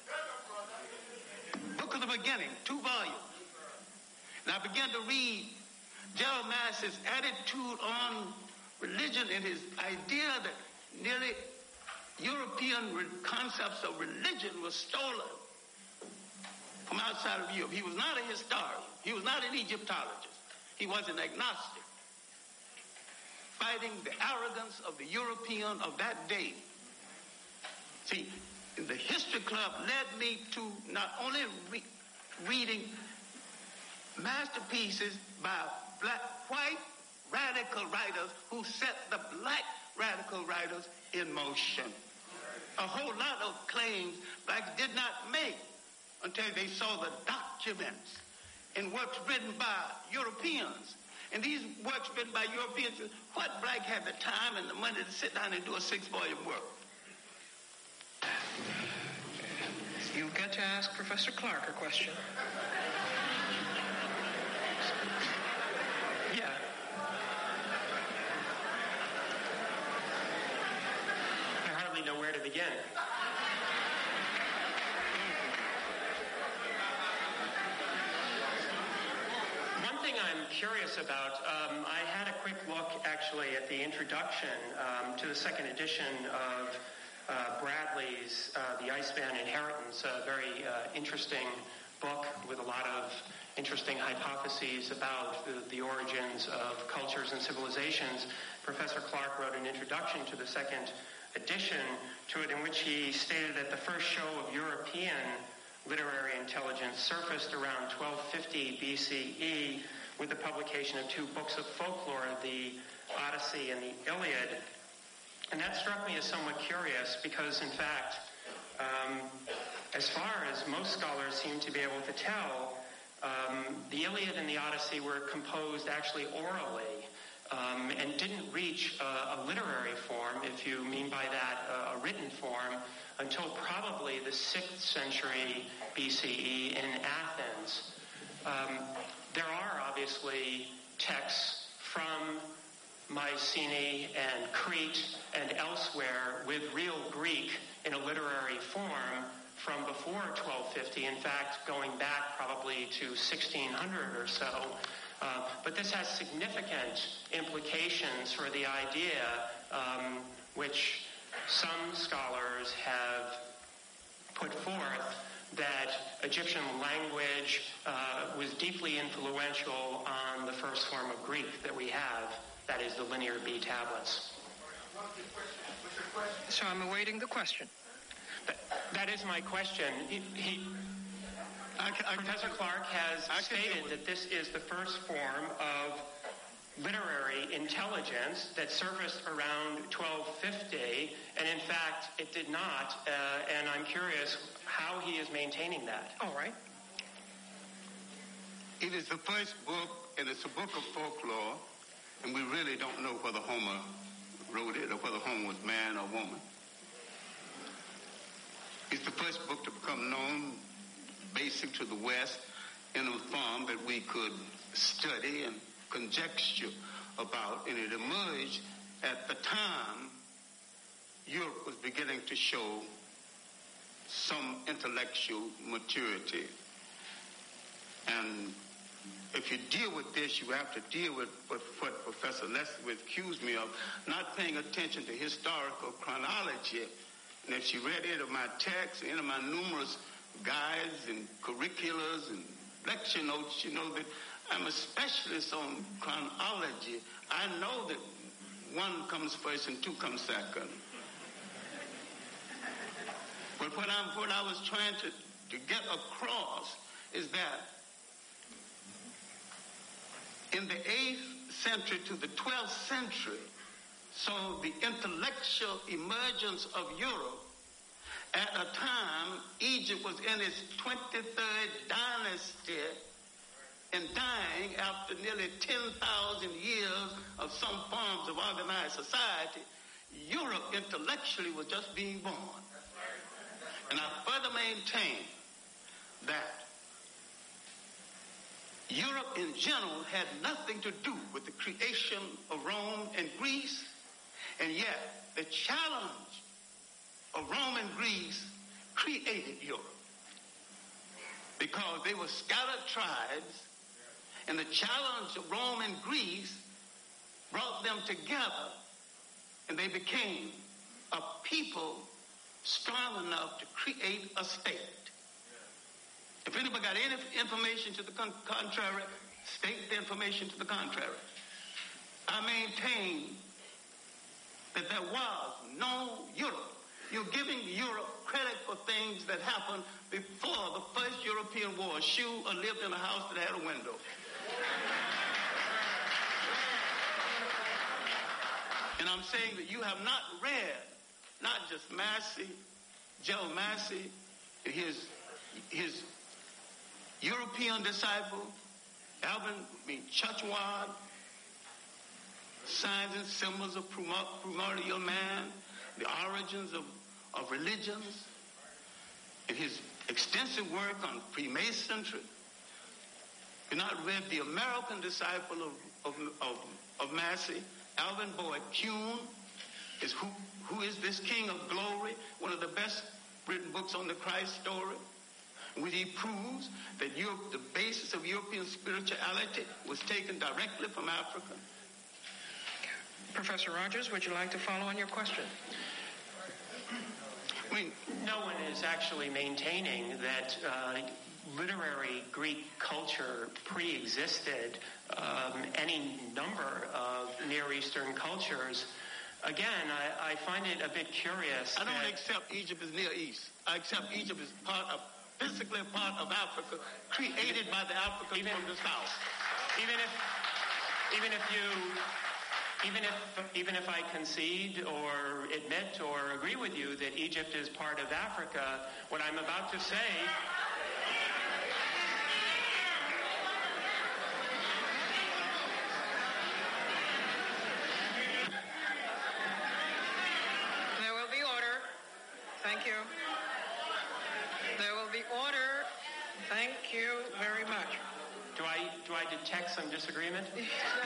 Book of the Beginning, two volumes. And I began to read Gerald Massey's attitude on religion and his idea that nearly European re- concepts of religion were stolen from outside of Europe. He was not a historian. He was not an Egyptologist. He was an agnostic, fighting the arrogance of the European of that day. See, the History Club led me to not only re- reading masterpieces by black, white radical writers who set the black radical writers in motion. A whole lot of claims blacks did not make until they saw the documents in works written by Europeans. And these works written by Europeans, what black had the time and the money to sit down and do a six-volume work? You get to ask Professor Clark a question. Yeah. I hardly know where to begin. One thing I'm curious about, um, I had a quick look actually at the introduction um, to the second edition of Uh, Bradley's uh, The Iceman Inheritance, a very uh, interesting book with a lot of interesting hypotheses about the, the origins of cultures and civilizations. Professor Clark wrote an introduction to the second edition to it in which he stated that the first show of European literary intelligence surfaced around twelve fifty B C E with the publication of two books of folklore, the Odyssey and the Iliad. And that struck me as somewhat curious because, in fact, um, as far as most scholars seem to be able to tell, um, the Iliad and the Odyssey were composed actually orally um, and didn't reach uh, a literary form, if you mean by that uh, a written form, until probably the sixth century B C E in Athens. Um, there are obviously texts from Mycenae and Crete and elsewhere with real Greek in a literary form from before twelve fifty, in fact, going back probably to sixteen hundred or so. Uh, but this has significant implications for the idea, um, which Some scholars have put forth that Egyptian language uh, was deeply influential on the first form of Greek that we have, that is the Linear B tablets. So I'm awaiting the question. That, that is my question. He, he, I, I, Professor Clark has I stated that this is the first form of literary intelligence that surfaced around twelve fifty, and in fact it did not, uh, and I'm curious how he is maintaining that. All right. It is the first book, and it's a book of folklore, and we really don't know whether Homer wrote it or whether Homer was man or woman. It's the first book to become known basic to the West in a form that we could study and conjecture about, and it emerged at the time Europe was beginning to show some intellectual maturity. And if you deal with this, you have to deal with what, what Professor Leslie accused me of, not paying attention to historical chronology. And if she read any of my texts, any of my numerous guides and curriculars and lecture notes, you know that I'm a specialist on chronology. I know that one comes first and two comes second. But what, I'm, what I was trying to, to get across is that in the eighth century to the twelfth century, so the intellectual emergence of Europe, at a time Egypt was in its twenty-third dynasty and dying after nearly ten thousand years of some forms of organized society, Europe intellectually was just being born. And I further maintain that Europe in general had nothing to do with the creation of Rome and Greece, and yet the challenge of Rome and Greece created Europe because they were scattered tribes, and the challenge of Rome and Greece brought them together, and they became a people strong enough to create a state. If anybody got any information to the con- contrary, state the information to the contrary. I maintain that there was no Europe. You're giving Europe credit for things that happened before the first European war. A shoe or lived in a house that had a window. And I'm saying that you have not read, not just Massey, Joe Massey, and his, his European disciple, Alvin I mean, Churchward, Signs and Symbols of Primordial Man, the Origins of, of Religions, and his extensive work on Freemasonry. You've not read the American disciple of, of, of, of Massey, Alvin Boyd Kuhn, is who, who is this King of Glory, one of the best written books on the Christ story, where he proves that Europe, the basis of European spirituality was taken directly from Africa. Professor Rogers, would you like to follow on your question? I mean, no one is actually maintaining that uh, literary Greek culture pre-existed um, any number of Near Eastern cultures. Again, I, I find it a bit curious. I don't that accept Egypt as Near East. I accept Egypt as part of, physically a part of Africa, created by the Africans even, from the South. Even if, even if you, even if, even if I concede or admit or agree with you that Egypt is part of Africa, what I'm about to say. Thank you. There will be order. Thank you very much. Do I do I detect some disagreement? Yeah.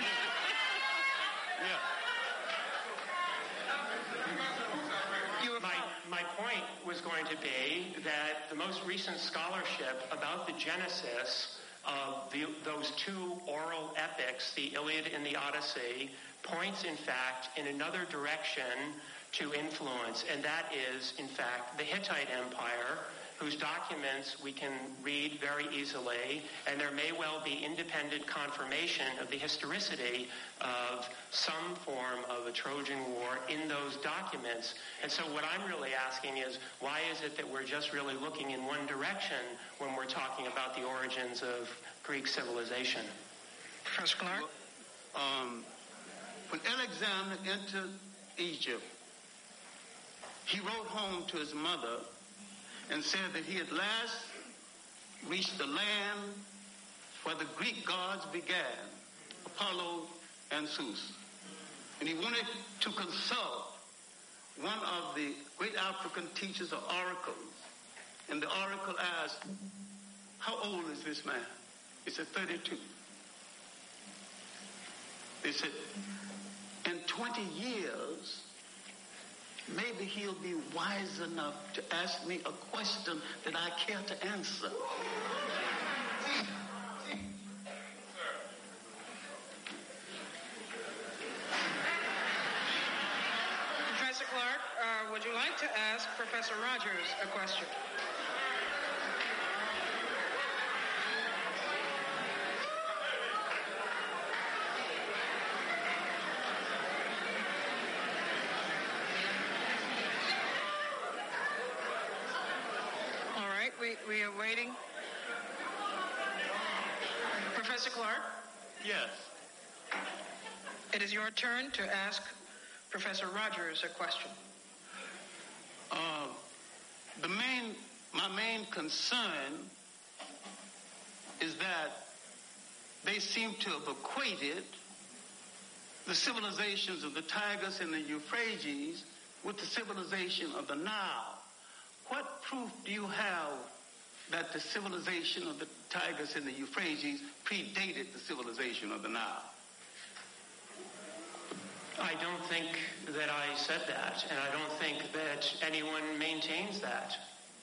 My my point was going to be that the most recent scholarship about the genesis of the, those two oral epics, the Iliad and the Odyssey, points in fact in another direction to influence, and that is, in fact, the Hittite Empire, whose documents we can read very easily, and there may well be independent confirmation of the historicity of some form of a Trojan War in those documents. And so what I'm really asking is, why is it that we're just really looking in one direction when we're talking about the origins of Greek civilization? Professor Clark? Um, when Alexander entered Egypt, he wrote home to his mother and said that he at last reached the land where the Greek gods began, Apollo and Zeus. And he wanted to consult one of the great African teachers of oracles. And the oracle asked, how old is this man? He said, thirty-two. They said, in twenty years, maybe he'll be wise enough to ask me a question that I care to answer. Professor Clark, uh, would you like to ask Professor Rogers a question? We, we are waiting. Professor Clark? Yes. It is your turn to ask Professor Rogers a question. Uh, the main, my main concern is that they seem to have equated the civilizations of the Tigris and the Euphrates with the civilization of the Nile. What proof do you have that the civilization of the Tigris and the Euphrates predated the civilization of the Nile? I don't think that I said that, and I don't think that anyone maintains that.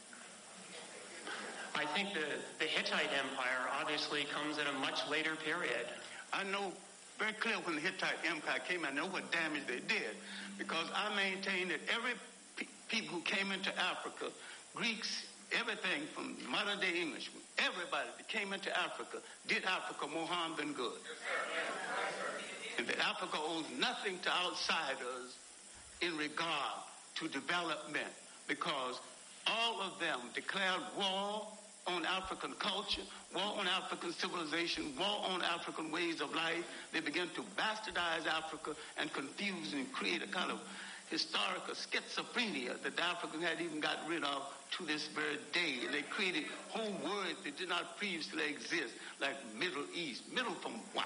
I think the, the Hittite Empire obviously comes at a much later period. I know very clear when the Hittite Empire came, I know what damage they did, because I maintain that every people who came into Africa, Greeks, everything from modern day Englishmen, everybody that came into Africa did Africa more harm than good. Yes, sir. Yes, sir. And that Africa owes nothing to outsiders in regard to development, because all of them declared war on African culture, war on African civilization, war on African ways of life. They began to bastardize Africa and confuse and create a kind of historical schizophrenia that the Africans had even got rid of to this very day. And they created whole words that did not previously exist, like Middle East. Middle from what?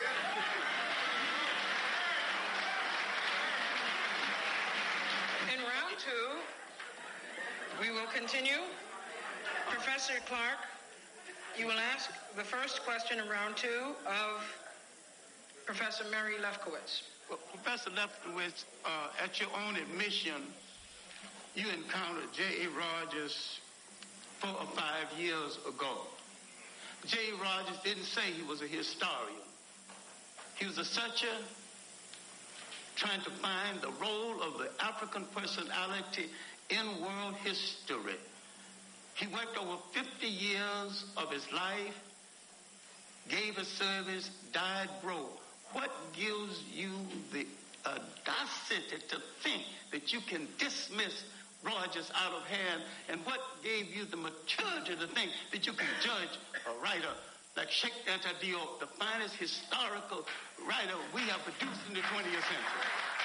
In round two, we will continue. Professor Clark, you will ask the first question in round two of Professor Mary Lefkowitz. Well, Professor Lefkowitz, uh, at your own admission, you encountered J A. Rogers four or five years ago. J A. Rogers didn't say he was a historian. He was a searcher trying to find the role of the African personality in world history. He worked over fifty years of his life, gave his service, died broke. What gives you the audacity to think that you can dismiss Rogers out of hand? And what gave you the maturity to think that you can judge a writer like Cheikh Anta Diop, the finest historical writer we have produced in the twentieth century?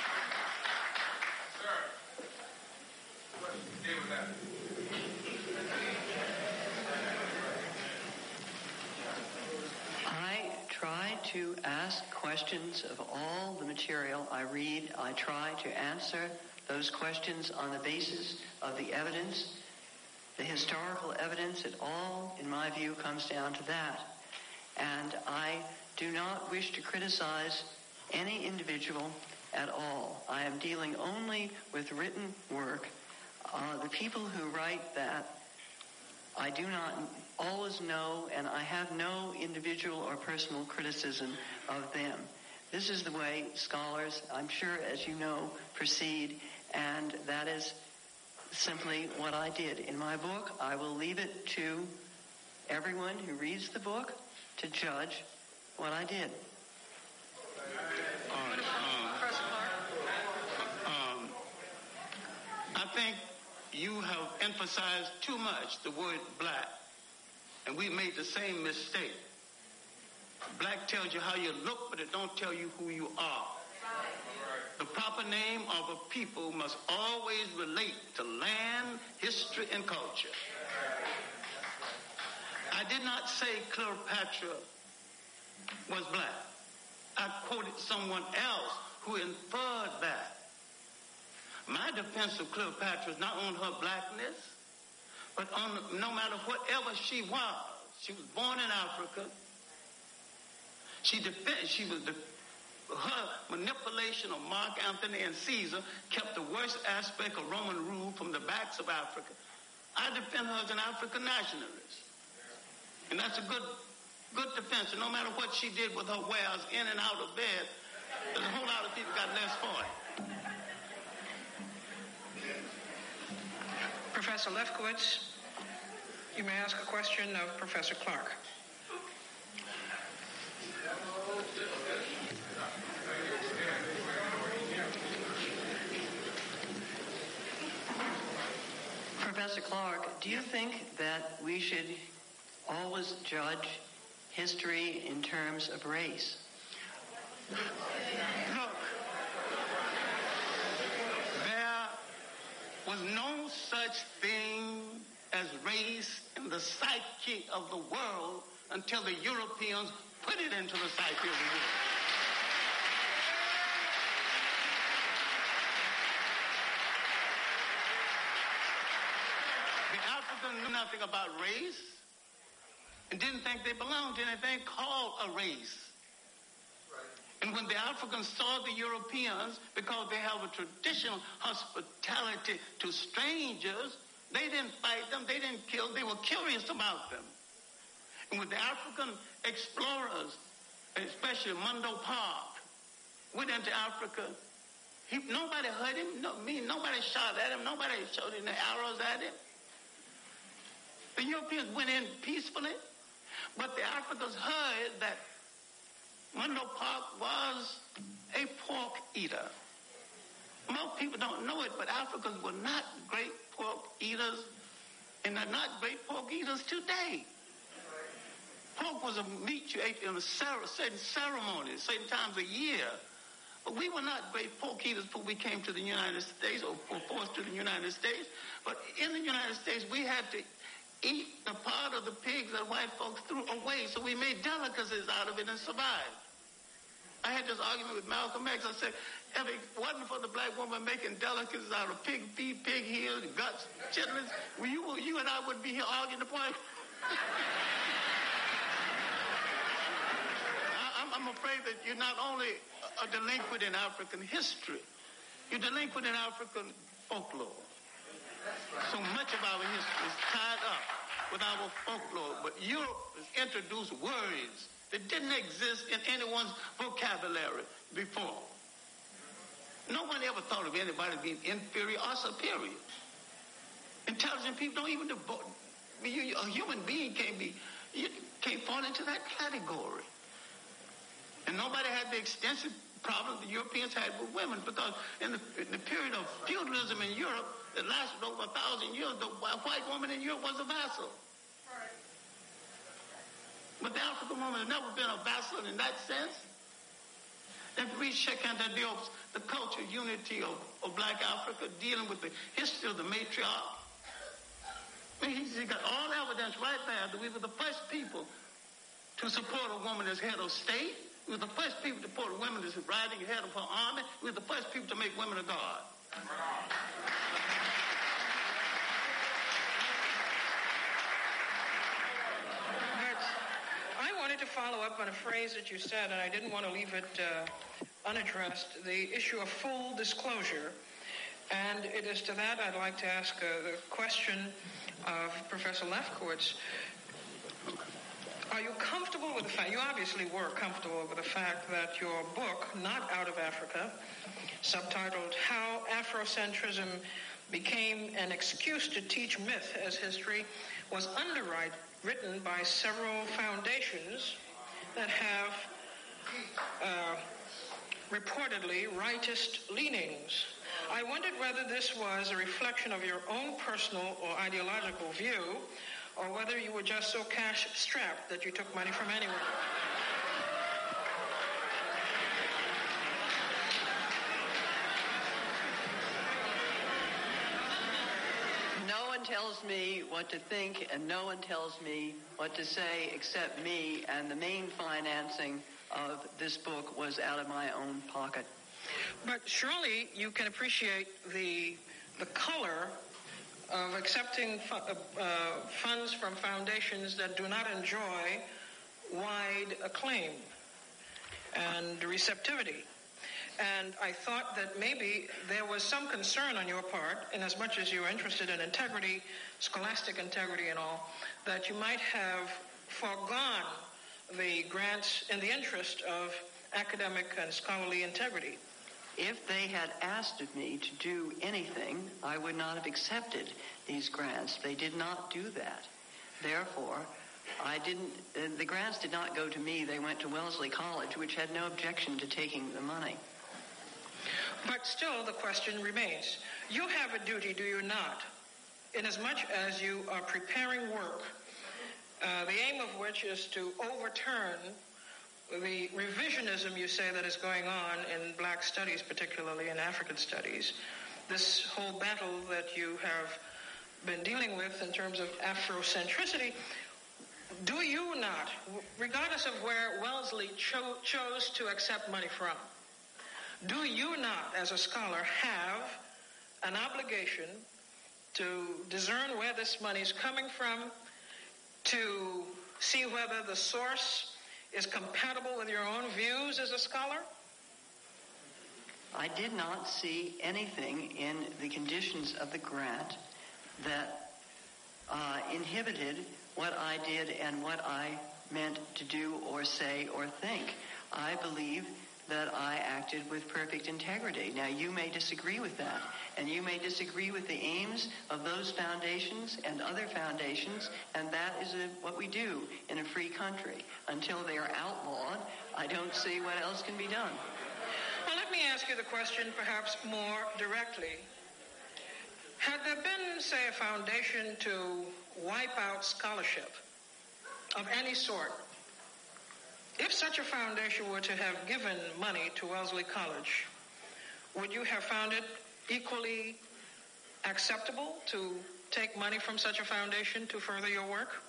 Sir, what deal with that? I try to ask questions of all the material I read. I try to answer those questions on the basis of the evidence. The historical evidence, it all, in my view, comes down to that. And I do not wish to criticize any individual at all. I am dealing only with written work. Uh, the people who write that, I do not always know, and I have no individual or personal criticism of them. This is the way scholars, I'm sure, as you know, proceed, And that is simply what I did. In my book, I will leave it to everyone who reads the book to judge what I did. Uh, um, um, I think you have emphasized too much the word black, and we made the same mistake. Black tells you how you look, but it don't tell you who you are. The proper name of a people must always relate to land, history, and culture. I did not say Cleopatra was black. I quoted someone else who inferred that. My defense of Cleopatra is not on her blackness, but on no matter whatever she was. She was born in Africa. She defend, she was the, her manipulation of Mark Antony and Caesar kept the worst aspect of Roman rule from the backs of Africa. I defend her as an African nationalist. And that's a good good defense. And no matter what she did with her wares in and out of bed, there's a whole lot of people got less for it. Professor Lefkowitz, you may ask a question of Professor Clark. Professor Clark, do you think that we should always judge history in terms of race? Look, there was no such thing as race in the psyche of the world until the Europeans put it into the psyche of the world. Knew nothing about race and didn't think they belonged to anything called a race. And when the Africans saw the Europeans, because they have a traditional hospitality to strangers, they didn't fight them, they didn't kill, they were curious about them. And when the African explorers, especially Mungo Park, went into Africa, he, nobody hurt him, no, me, nobody shot at him, nobody shot any arrows at him. The Europeans went in peacefully, but the Africans heard that Mungo Park was a pork eater. Most people don't know it, but Africans were not great pork eaters, and they're not great pork eaters today. Pork was a meat you ate in a certain ceremonies, certain times a year. But we were not great pork eaters before we came to the United States, or were forced to the United States. But in the United States, we had to eat the part of the pigs that white folks threw away, so we made delicacies out of it and survived. I had this argument with Malcolm X. I said, if it wasn't for the black woman making delicacies out of pig feet, pig heels, guts, chitlins, well, you, you and I wouldn't be here arguing the point. I, I'm, I'm afraid that you're not only a delinquent in African history, you're delinquent in African folklore. So much of our history is tied up with our folklore, but Europe has introduced words that didn't exist in anyone's vocabulary before. No one ever thought of anybody being inferior or superior. Intelligent people don't even devote. A human being can't be, you can't fall into that category. And nobody had the extensive problem the Europeans had with women, because in the, in the period of feudalism in Europe that lasted over a thousand years, the white woman in Europe was a vassal. Right. But the African woman has never been a vassal in that sense. If we check out that deals the culture unity of, of black Africa, dealing with the history of the matriarch, I mean, he's got all evidence right there that we were the first people to support a woman as head of state. We were the first people to support women as riding ahead of her army. We were the first people to make women a god. I wanted to follow up on a phrase that you said, and I didn't want to leave it uh, unaddressed, the issue of full disclosure. And it is to that I'd like to ask uh, the question of Professor Lefkowitz. Are you comfortable with the fact, you obviously were comfortable with the fact that your book, Not Out of Africa, subtitled How Afrocentrism Became an Excuse to Teach Myth as History, was underwritten by several foundations that have uh, reportedly rightist leanings. I wondered whether this was a reflection of your own personal or ideological view, or whether you were just so cash-strapped that you took money from anywhere. No one tells me what to think, and no one tells me what to say except me, and the main financing of this book was out of my own pocket. But surely you can appreciate the the color of accepting fu- uh, funds from foundations that do not enjoy wide acclaim and receptivity. And I thought that maybe there was some concern on your part, in as much as you're interested in integrity, scholastic integrity and all, that you might have foregone the grants in the interest of academic and scholarly integrity. If they had asked of me to do anything, I would not have accepted these grants. They did not do that. Therefore, I didn't, uh, the grants did not go to me. They went to Wellesley College, which had no objection to taking the money. But still, the question remains. You have a duty, do you not, inasmuch as you are preparing work, uh, the aim of which is to overturn the revisionism, you say, that is going on in black studies, particularly in African studies, this whole battle that you have been dealing with in terms of Afrocentricity. Do you not, regardless of where Wellesley cho- chose to accept money from, do you not, as a scholar, have an obligation to discern where this money is coming from, to see whether the source is compatible with your own views as a scholar? I did not see anything in the conditions of the grant that uh, inhibited what I did and what I meant to do or say or think. I believe that I acted with perfect integrity. Now, you may disagree with that, and you may disagree with the aims of those foundations and other foundations, and that is a, what we do in a free country. Until they are outlawed, I don't see what else can be done. Well, let me ask you the question perhaps more directly. Had there been, say, a foundation to wipe out scholarship of any sort, if such a foundation were to have given money to Wellesley College, would you have found it equally acceptable to take money from such a foundation to further your work?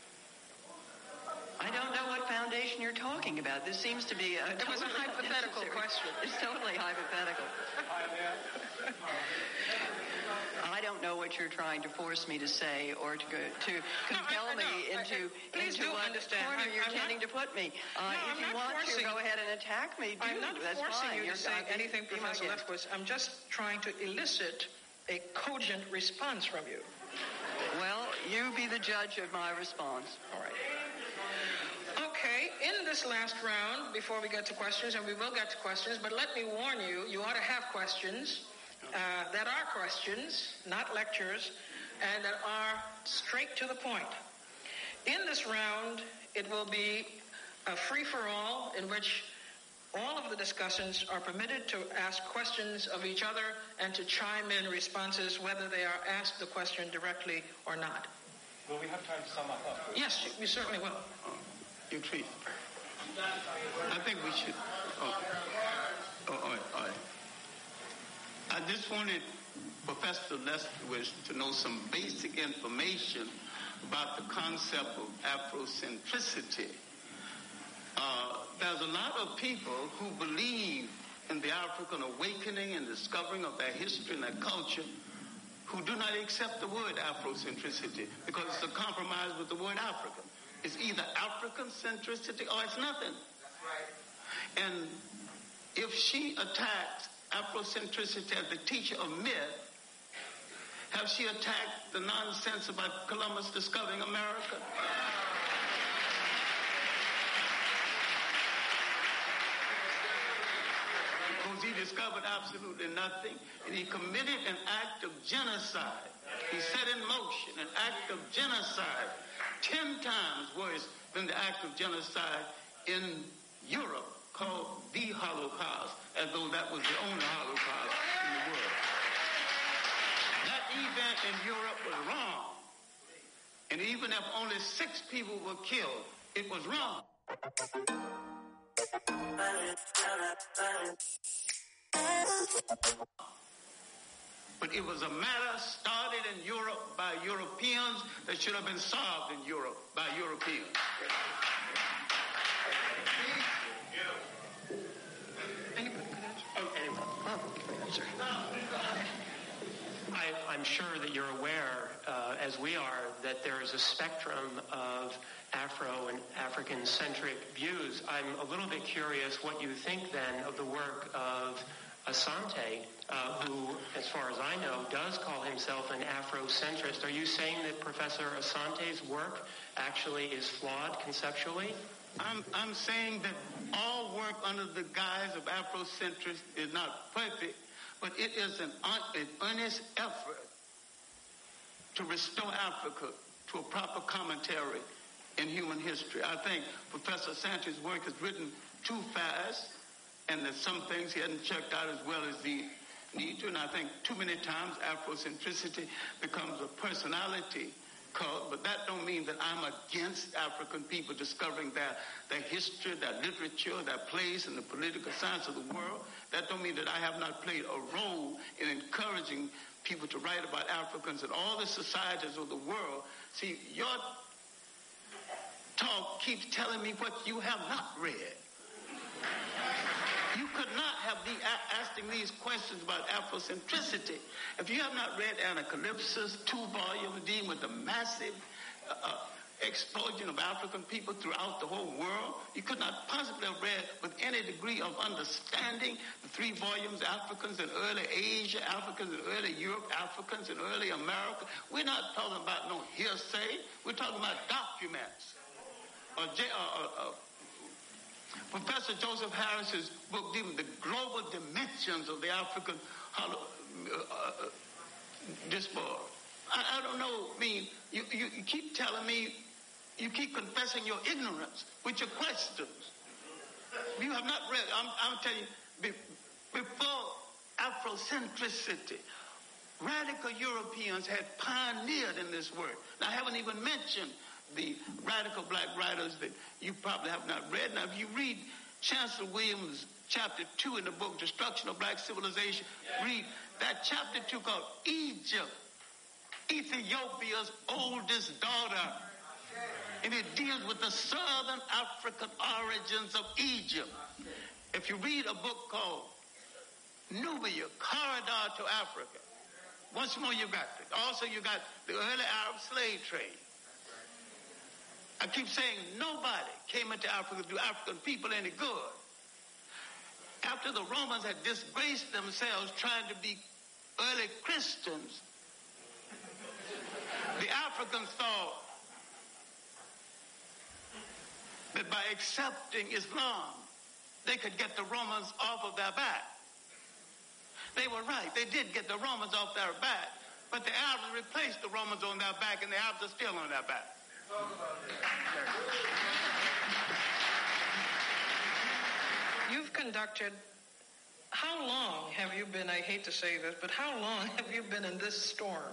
I don't know what foundation you're talking about. This seems to be a It totally was a hypothetical question. It's totally hypothetical. I don't know what you're trying to force me to say or to go, to compel no, I, I, me no, into, I, please into do what understand. corner I'm, you're I'm tending not, to put me. Uh, no, if I'm you not want forcing, to, go ahead and attack me. Do. I'm not That's forcing fine. you You're, to say uh, anything, be Professor my guest. Lefkowitz. I'm just trying to elicit a cogent response from you. Well, you be the judge of my response. All right. Okay, in this last round, before we get to questions, and we will get to questions, but let me warn you, you ought to have questions uh, that are questions, not lectures, and that are straight to the point. In this round, it will be a free-for-all in which all of the discussants are permitted to ask questions of each other and to chime in responses whether they are asked the question directly or not. Will we have time to sum up? Yes, you, you certainly will. You treat. I think we should. Oh, oh, all right, all right. I just wanted Professor Lefkowitz to know some basic information about the concept of Afrocentricity. Uh, there's a lot of people who believe in the African awakening and discovering of their history and their culture who do not accept the word Afrocentricity because it's a compromise with the word African. It's either African centricity or it's nothing. That's right. And if she attacks Afrocentricity as the teacher of myth, has she attacked the nonsense about Columbus discovering America? because he discovered absolutely nothing, and he committed an act of genocide. He set in motion an act of genocide ten times worse than the act of genocide in Europe called the Holocaust, as though that was the only Holocaust in the world. That event in Europe was wrong. And even if only six people were killed, it was wrong. But it was a matter started in Europe by Europeans that should have been solved in Europe by Europeans. I, I'm sure that you're aware, uh, as we are, that there is a spectrum of Afro and African-centric views. I'm a little bit curious what you think then of the work of Asante, uh, who, as far as I know, does call himself an Afrocentrist. Are you saying that Professor Asante's work actually is flawed conceptually? I'm, I'm saying that all work under the guise of Afrocentrist is not perfect, but it is an, an earnest effort to restore Africa to a proper commentary in human history. I think Professor Asante's work is written too fast, and there's some things he hasn't checked out as well as he need to. And I think too many times Afrocentricity becomes a personality cult, but that don't mean that I'm against African people discovering their, their history, their literature, their place in the political science of the world. That don't mean that I have not played a role in encouraging people to write about Africans in all the societies of the world. See, your talk keeps telling me what you have not read. You could not have been asking these questions about Afrocentricity if you have not read Anacalypsis, two volumes dealing with the massive uh, explosion of African people throughout the whole world. You could not possibly have read with any degree of understanding the three volumes, Africans in early Asia, Africans in early Europe, Africans in early America. We're not talking about no hearsay. We're talking about documents. Or, or, or, or Professor Joseph Harris's book dealing with the global dimensions of the African uh, uh, diaspora. I, I don't know. I mean, you, you, you keep telling me, you keep confessing your ignorance with your questions. You have not read. I'm, I'm telling you, before Afrocentricity, radical Europeans had pioneered in this work. Now, I haven't even mentioned the radical black writers that you probably have not read. Now, if you read Chancellor Williams' chapter two in the book, Destruction of Black Civilization, read that chapter two called Egypt, Ethiopia's oldest daughter. And it deals with the southern African origins of Egypt. If you read a book called Nubia, Corridor to Africa, once more you got it. Also you got the early Arab slave trade. I keep saying nobody came into Africa to do African people any good. After the Romans had disgraced themselves trying to be early Christians, the Africans thought that by accepting Islam, they could get the Romans off of their back. They were right. They did get the Romans off their back, but the Arabs replaced the Romans on their back, and the Arabs are still on their back. You've conducted, how long have you been, I hate to say this, but how long have you been in this storm?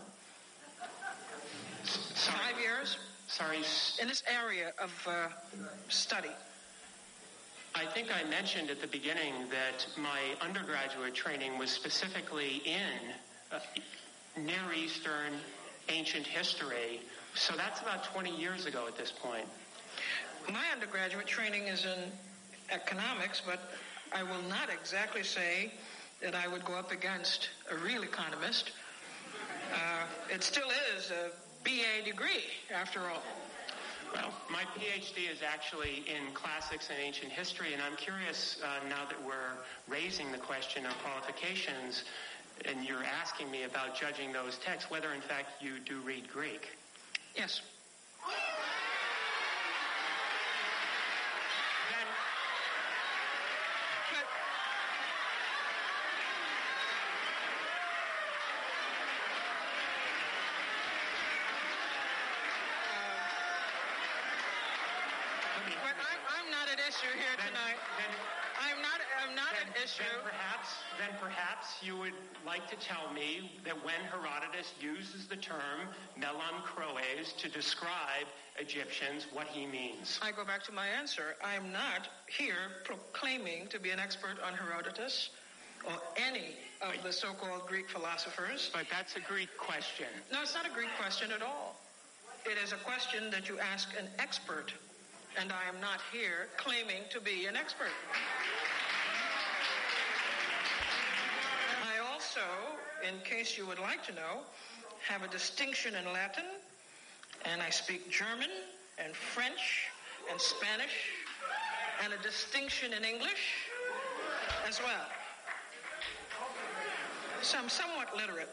Sorry. Five years? Sorry. In this area of uh, study. I think I mentioned at the beginning that my undergraduate training was specifically in uh, Near Eastern ancient history. So that's about twenty years ago at this point. My undergraduate training is in economics, but I will not exactly say that I would go up against a real economist. Uh, it still is a B A degree, after all. Well, my P H D is actually in classics and ancient history, and I'm curious uh, now that we're raising the question of qualifications, and you're asking me about judging those texts, whether in fact you do read Greek. Yes. Then, but, issue here then, tonight. Then, I'm not, I'm not then, an issue. Then perhaps, then perhaps you would like to tell me that when Herodotus uses the term Melanchroes to describe Egyptians, what he means. I go back to my answer. I'm not here proclaiming to be an expert on Herodotus or any of the so-called Greek philosophers. But that's a Greek question. No, it's not a Greek question at all. It is a question that you ask an expert, and I am not here claiming to be an expert. I also, in case you would like to know, have a distinction in Latin, and I speak German and French and Spanish, and a distinction in English as well. So I'm somewhat literate.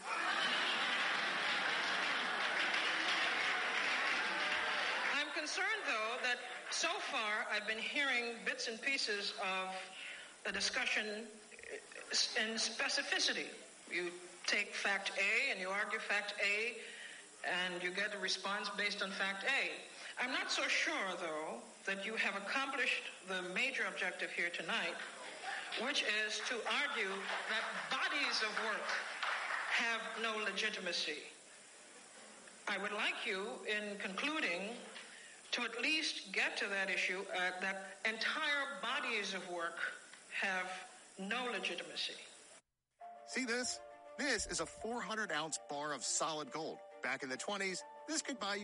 I'm concerned, though, that so far I've been hearing bits and pieces of a discussion in specificity. You take fact A and you argue fact A, and you get a response based on fact A. I'm not so sure, though, that you have accomplished the major objective here tonight, which is to argue that bodies of work have no legitimacy. I would like you, in concluding, to at least get to that issue, uh, that entire bodies of work have no legitimacy. See this? This is a four hundred ounce bar of solid gold. Back in the twenties, this could buy you...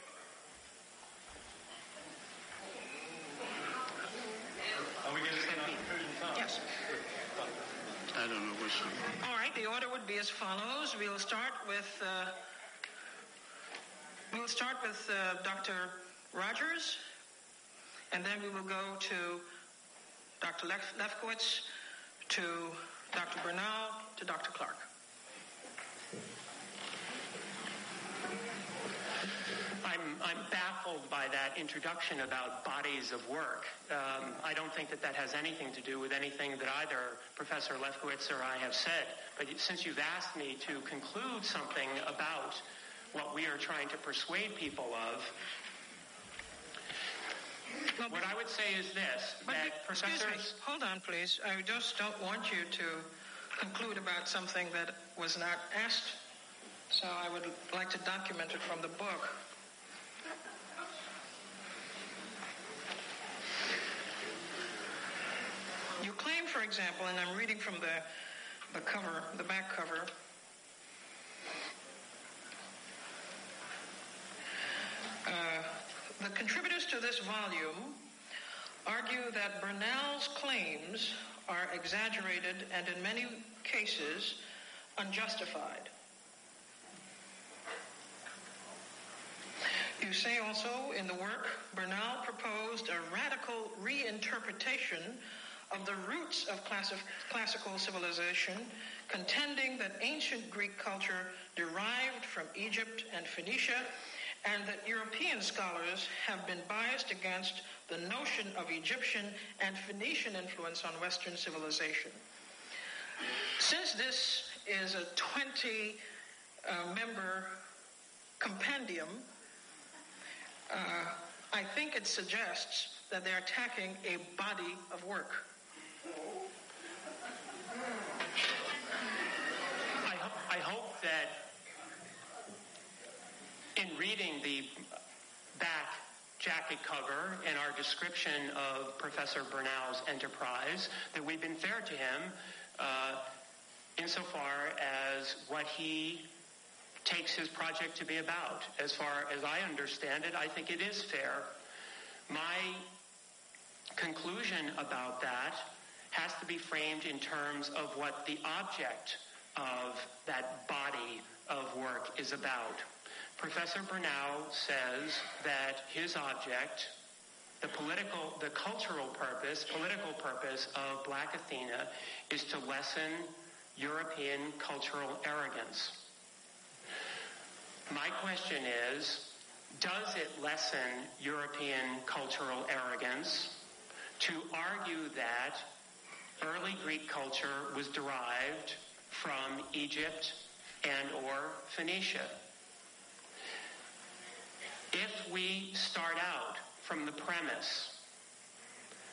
Are we going to send out conclusion time? Yes. I don't know which one. All right, the order would be as follows. We'll start with uh, we'll start with uh, Doctor Rogers, and then we will go to Doctor Lef- Lefkowitz, to Doctor Bernal, to Doctor Clark. I'm, I'm baffled by that introduction about bodies of work. Um, I don't think that that has anything to do with anything that either Professor Lefkowitz or I have said. But since you've asked me to conclude something about what we are trying to persuade people of, well, what I would say is this, but that you, professors... Excuse me. Hold on, please. I just don't want you to conclude about something that was not asked. So I would like to document it from the book. You claim, for example, and I'm reading from the, the cover, the back cover, uh, the contributors to this volume argue that Bernal's claims are exaggerated and in many cases unjustified. You say also in the work, Bernal proposed a radical reinterpretation of the roots of classic, classical civilization, contending that ancient Greek culture derived from Egypt and Phoenicia, and that European scholars have been biased against the notion of Egyptian and Phoenician influence on Western civilization. Since this is a twenty-member compendium, uh, I think it suggests that they're attacking a body of work. I, ho- I hope that in reading the back jacket cover and our description of Professor Bernal's enterprise, that we've been fair to him uh, insofar as what he takes his project to be about. As far as I understand it, I think it is fair. My conclusion about that has to be framed in terms of what the object of that body of work is about. Professor Bernal says that his object, the political, the cultural purpose, political purpose of Black Athena is to lessen European cultural arrogance. My question is, does it lessen European cultural arrogance to argue that early Greek culture was derived from Egypt and or Phoenicia? If we start out from the premise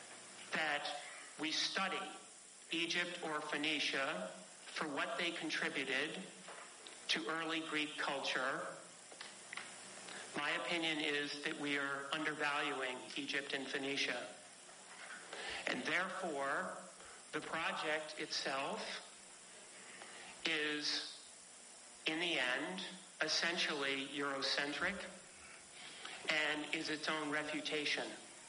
that we study Egypt or Phoenicia for what they contributed to early Greek culture. My opinion is that we are undervaluing Egypt and Phoenicia. And therefore, the project itself is, in the end, essentially Eurocentric and is its own refutation.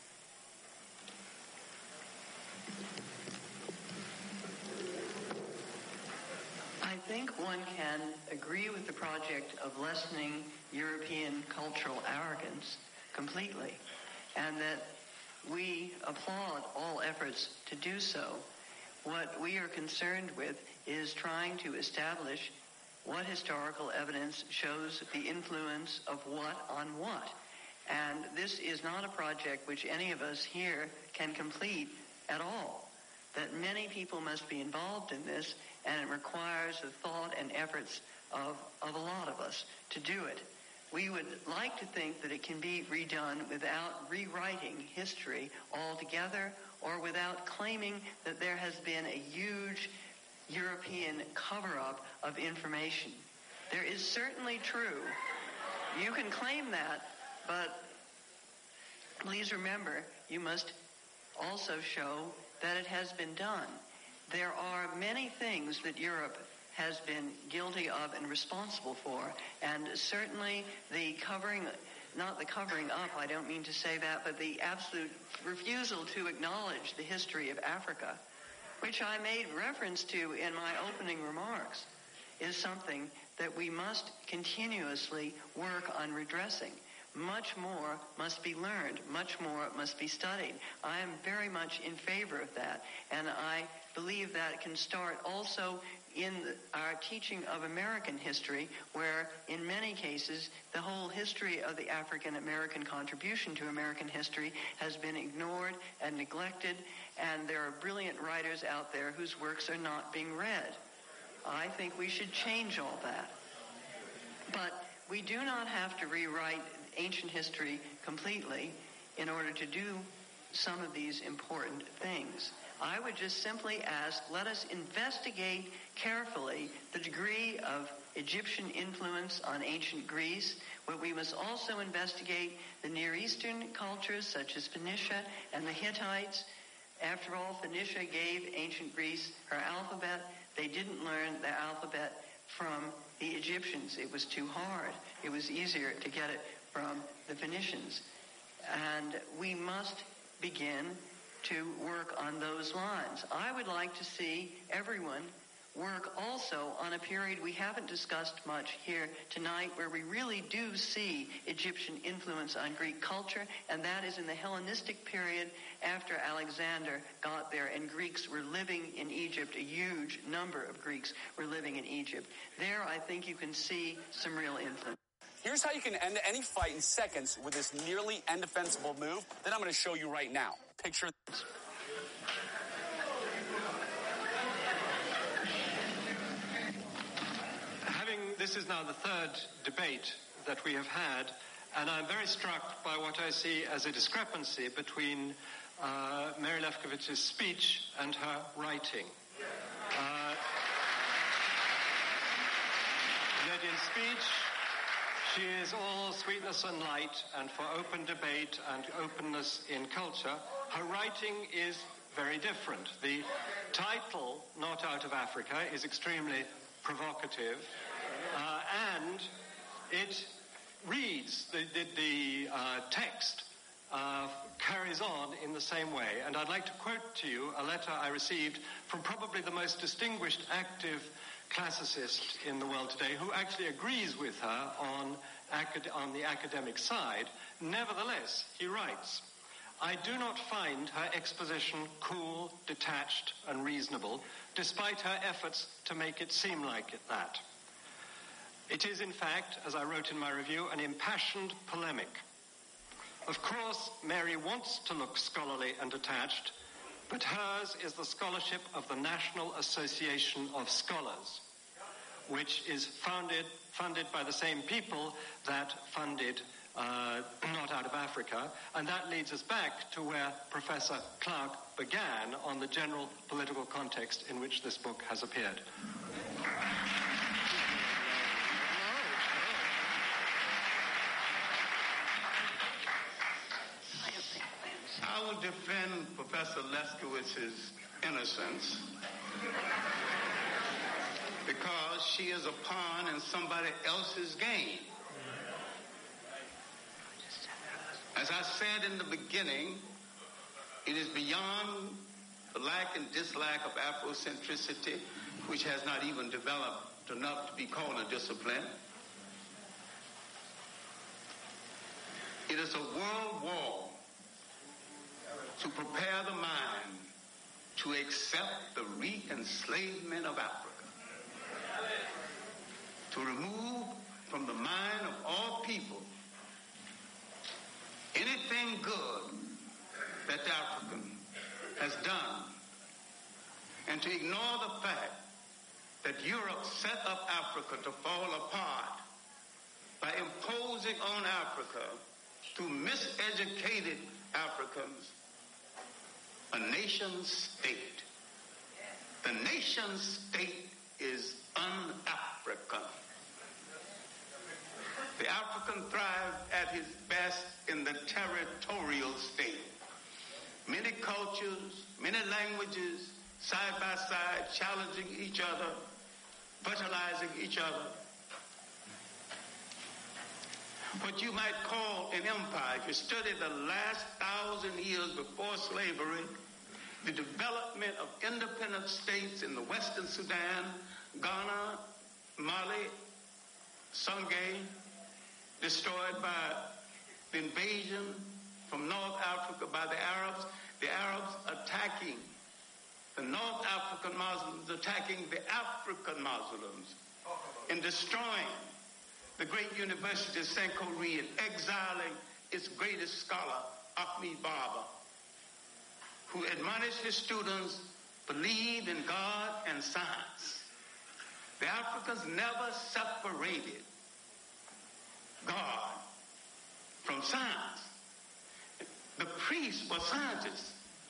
I think one can agree with the project of lessening European cultural arrogance completely, and that we applaud all efforts to do so. What we are concerned with is trying to establish what historical evidence shows the influence of what on what. And this is not a project which any of us here can complete at all. That many people must be involved in this, and it requires the thought and efforts of, of a lot of us to do it. We would like to think that it can be redone without rewriting history altogether, or without claiming that there has been a huge European cover-up of information. There is certainly true. You can claim that, but please remember, you must also show that it has been done. There are many things that Europe has been guilty of and responsible for, and certainly the covering, not the covering up, I don't mean to say that, but the absolute refusal to acknowledge the history of Africa, which I made reference to in my opening remarks, is something that we must continuously work on redressing. Much more must be learned. Much more must be studied. I am very much in favor of that, and I believe that can start also in our teaching of American history, where in many cases the whole history of the African American contribution to American history has been ignored and neglected, and there are brilliant writers out there whose works are not being read. I think we should change all that. But we do not have to rewrite ancient history completely in order to do some of these important things. I would just simply ask, let us investigate carefully the degree of Egyptian influence on ancient Greece, but we must also investigate the Near Eastern cultures such as Phoenicia and the Hittites. After all, Phoenicia gave ancient Greece her alphabet. They didn't learn their alphabet from the Egyptians. It was too hard. It was easier to get it from the Phoenicians. And we must begin to work on those lines. I would like to see everyone work also on a period we haven't discussed much here tonight, where we really do see Egyptian influence on Greek culture, and that is in the Hellenistic period after Alexander got there and Greeks were living in Egypt. A huge number of Greeks were living in Egypt. There, I think you can see some real influence. Here's how you can end any fight in seconds with this nearly indefensible move that I'm going to show you right now. Picture this. Having, this is now the third debate that we have had, and I'm very struck by what I see as a discrepancy between uh, Mary Lefkowitz's speech and her writing. Uh, that in speech, she is all sweetness and light and for open debate and openness in culture. Her writing is very different. The title, Not Out of Africa, is extremely provocative, uh, and it reads, the, the, the uh, text uh, carries on in the same way. And I'd like to quote to you a letter I received from probably the most distinguished active classicist in the world today, who actually agrees with her on, acad- on the academic side. Nevertheless, he writes, I do not find her exposition cool, detached, and reasonable, despite her efforts to make it seem like it that. It is, in fact, as I wrote in my review, an impassioned polemic. Of course, Mary wants to look scholarly and detached, but hers is the scholarship of the National Association of Scholars, which is founded, funded by the same people that funded uh, Not Out of Africa. Africa, and that leads us back to where Professor Clark began on the general political context in which this book has appeared. I will defend Professor Leskowitz's innocence because she is a pawn in somebody else's game. As I said in the beginning, it is beyond the lack and dislike of Afrocentricity, which has not even developed enough to be called a discipline. It is a world war to prepare the mind to accept the re-enslavement of Africa, to remove from the mind of all people anything good that the African has done, and to ignore the fact that Europe set up Africa to fall apart by imposing on Africa, through miseducated Africans, a nation state. The nation state is un-African. The African thrived at his best in the territorial state. Many cultures, many languages, side by side, challenging each other, fertilizing each other. What you might call an empire. If you study the last thousand years before slavery, the development of independent states in the Western Sudan, Ghana, Mali, Songhai, destroyed by the invasion from North Africa by the Arabs, the Arabs attacking the North African Muslims, attacking the African Muslims, and destroying the great University of Saint-Corée and exiling its greatest scholar, Ahmed Baba, who admonished his students, believe in God and science. The Africans never separated God from science. The priest was scientists.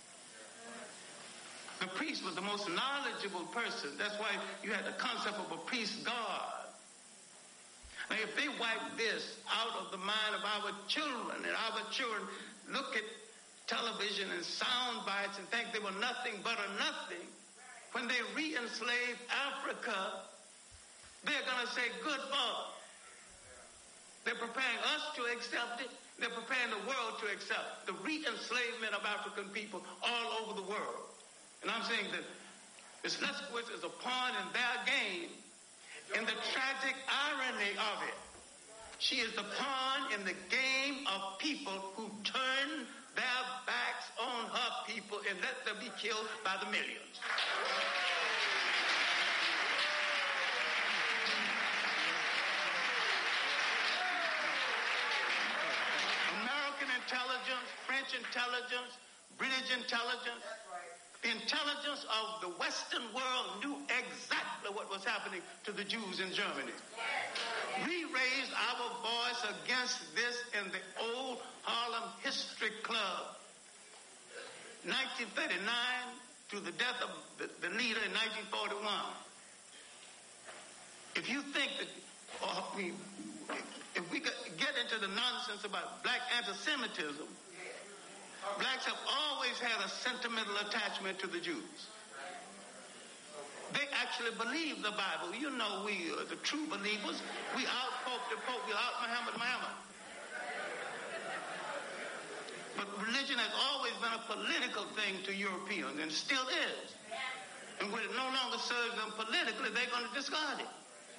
The priest was the most knowledgeable person. That's why you had the concept of a priest God. Now, if they wipe this out of the mind of our children, and our children look at television and sound bites and think they were nothing but a nothing, when they re-enslave Africa, they're going to say, good Father. They're preparing us to accept it. They're preparing the world to accept the re-enslavement of African people all over the world. And I'm saying that Miz Leskowitz is a pawn in their game, in the tragic irony of it. She is the pawn in the game of people who turn their backs on her people and let them be killed by the millions. American intelligence, French intelligence, British intelligence, the intelligence of the Western world knew exactly what was happening to the Jews in Germany. We raised our voice against this in the old Harlem History Club. nineteen thirty-nine to the death of the, the leader in nineteen forty-one. If you think that, or we, if we get into the nonsense about black anti-Semitism, blacks have always had a sentimental attachment to the Jews. They actually believe the Bible. You know, we are the true believers. We out Pope the Pope. We out Muhammad Muhammad. But religion has always been a political thing to Europeans, and still is. And when it no longer serves them politically, they're going to discard it.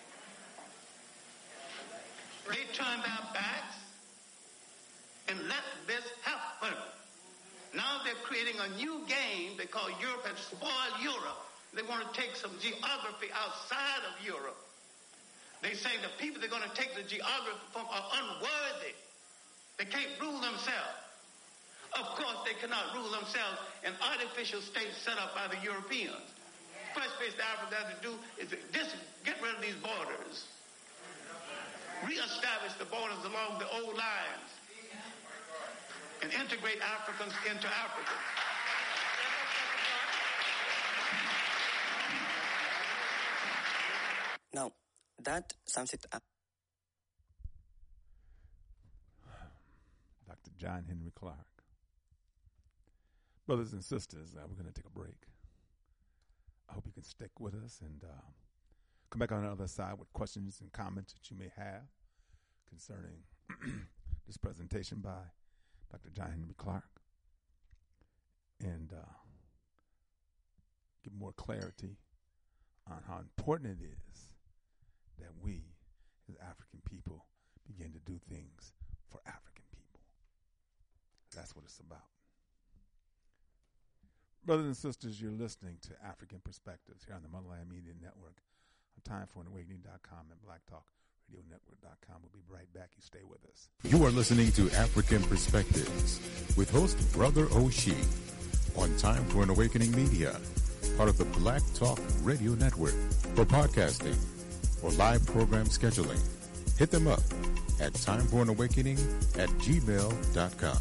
They turn their backs and let this happen. Now they're creating a new game because Europe has spoiled Europe. They want to take some geography outside of Europe. They say the people they're going to take the geography from are unworthy. They can't rule themselves. Of course, they cannot rule themselves in artificial states set up by the Europeans. First place the Africans have to do is to just get rid of these borders. Reestablish the borders along the old lines. and integrate Africans into Africa. Now, that sums it up. Doctor John Henry Clarke. Brothers and sisters, uh, we're going to take a break. I hope you can stick with us and uh, come back on the other side with questions and comments that you may have concerning this presentation by Doctor John Henry Clarke, and uh, give more clarity on how important it is that we, as African people, begin to do things for African people. That's what it's about. Brothers and sisters, you're listening to African Perspectives here on the Motherland Media Network on time for an awakening dot com and black talk radio network dot com. We'll be right back. You stay with us. You are listening to African Perspectives with host Brother Oshie on Time for an Awakening Media, part of the Black Talk Radio Network. For podcasting or live program scheduling, hit them up at time for an awakening at gmail dot com.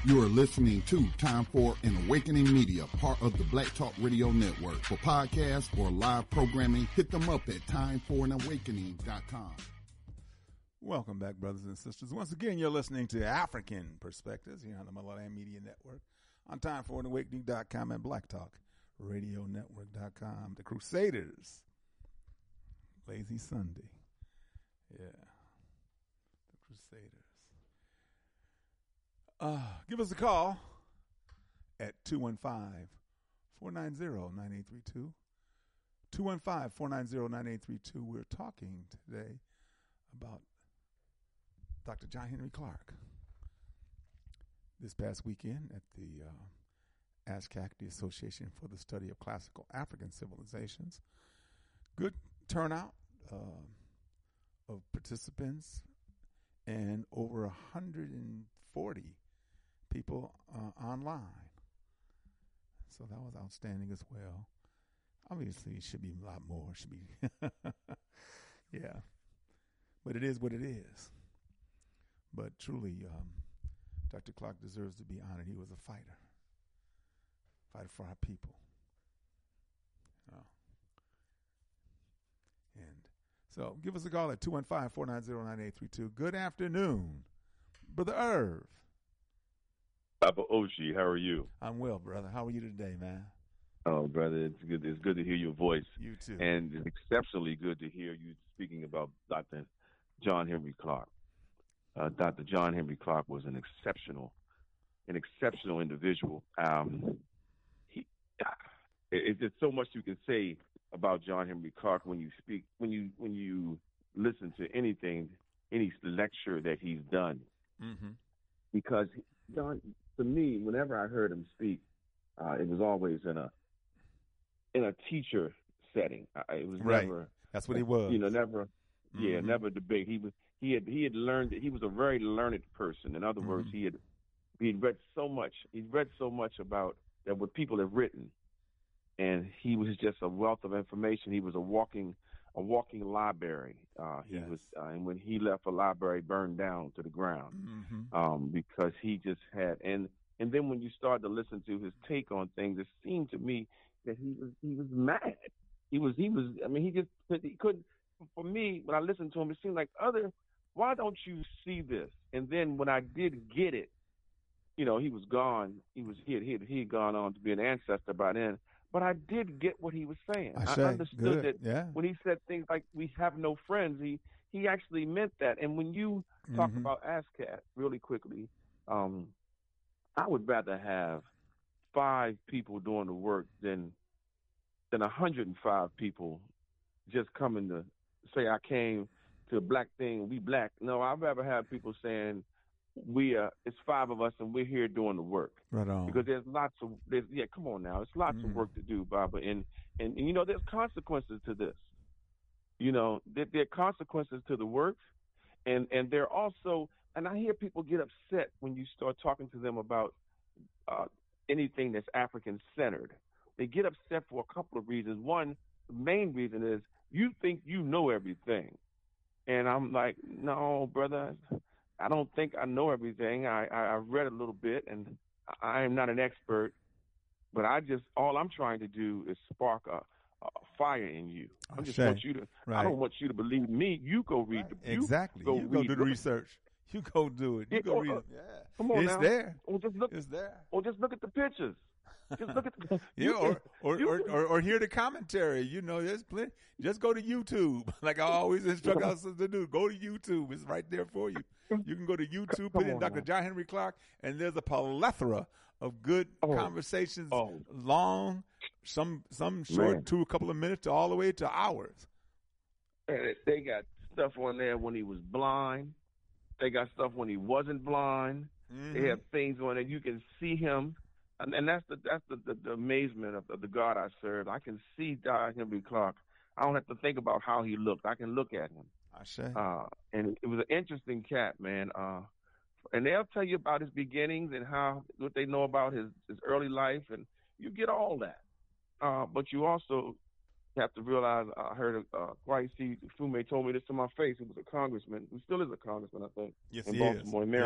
You are listening to Time for an Awakening Media, part of the Black Talk Radio Network. For podcasts or live programming, hit them up at time for an awakening dot com. Welcome back, brothers and sisters. Once again, you're listening to African Perspectives here on the Motherland Media Network on time for an awakening dot com and black talk radio network dot com. The Crusaders. Lazy Sunday. Yeah. The Crusaders. Uh, give us a call at two one five, four nine zero, nine eight three two. two one five, four nine zero, nine eight three two. We're talking today about Doctor John Henry Clarke. This past weekend at the uh, ASCAC, the Association for the Study of Classical African Civilizations. Good turnout uh, of participants and over one hundred forty people uh, online. So that was outstanding as well. Obviously, it should be a lot more. It should be, yeah. But it is what it is. But truly, um, Doctor Clarke deserves to be honored. He was a fighter. Fighter for our people. Oh. And so give us a call at two one five, four nine zero, nine eight three two. Good afternoon, Brother Irv. Papa Oshie, how are you? I'm well, brother. How are you today, man? Oh, brother, it's good. It's good to hear your voice. You too. And it's exceptionally good to hear you speaking about Doctor John Henry Clarke. Uh, Doctor John Henry Clarke was an exceptional, an exceptional individual. Um, he, it, it's so much you can say about John Henry Clarke when you speak, when you when you listen to anything, any lecture that he's done, mm-hmm. because John, to me, whenever I heard him speak, uh, it was always in a in a teacher setting. Uh, it was right. never. That's what he was. You know, never. Mm-hmm. Yeah, never debate. He was. He had he had learned that he was a very learned person. In other mm-hmm. words, he had he had read so much. He'd read so much about that what people have written, and he was just a wealth of information. He was a walking a walking library. Uh, he yes. was, uh, and when he left, a library burned down to the ground mm-hmm. um, because he just had. And and then when you start to listen to his take on things, it seemed to me that he was he was mad. He was he was. I mean, he just he couldn't. For me, when I listened to him, it seemed like other. Why don't you see this? And then when I did get it, you know, he was gone. He was he had, he had, he had gone on to be an ancestor by then. But I did get what he was saying. I, I say, understood good. that yeah. when he said things like "we have no friends," he he actually meant that. And when you mm-hmm. talk about ASCAT really quickly, um, I would rather have five people doing the work than than one hundred five people just coming to say I came to a black thing, we black. No, I'd rather have people saying we uh it's five of us and we're here doing the work. Right on. Because there's lots of there's yeah, come on now. It's lots mm. of work to do, Baba. And, and and you know, there's consequences to this. You know, there, there are consequences to the work, and and there are also and I hear people get upset when you start talking to them about uh anything that's African centered. They get upset for a couple of reasons. One, the main reason is you think you know everything. And I'm like, no, brother, I don't think I know everything. I, I, I read a little bit, and I am not an expert, but I just, all I'm trying to do is spark a, a fire in you. I just Shay. want you to, right. I don't want you to believe me. You go read right. the you Exactly. Go you go read do the research. You go do it. You yeah, go oh, read uh, it. Yeah. Come on it's now. there. Or just look, it's there. Or just look at the pictures. Just look at the, yeah, you, or or, you, or, or or hear the commentary. You know, there's plenty. Just go to YouTube, like I always instruct us to do. Go to YouTube; it's right there for you. You can go to YouTube, put in Doctor John Henry Clarke, and there's a plethora of good oh. conversations, oh. long, some some short, Man. to a couple of minutes, to all the way to hours. And they got stuff on there when he was blind. They got stuff when he wasn't blind. Mm-hmm. They have things on there you can see him. And, and that's the that's the, the, the amazement of, of the God I serve. I can see John Henry Clarke. I don't have to think about how he looked. I can look at him. I say. Uh, and it was an interesting cat, man. Uh, and they'll tell you about his beginnings and how what they know about his, his early life, and you get all that. Uh, but you also have to realize. I heard uh, Kwesi Fume told me this to my face. He was a congressman. He still is a congressman, I think, yes, in he Baltimore, is. Maryland.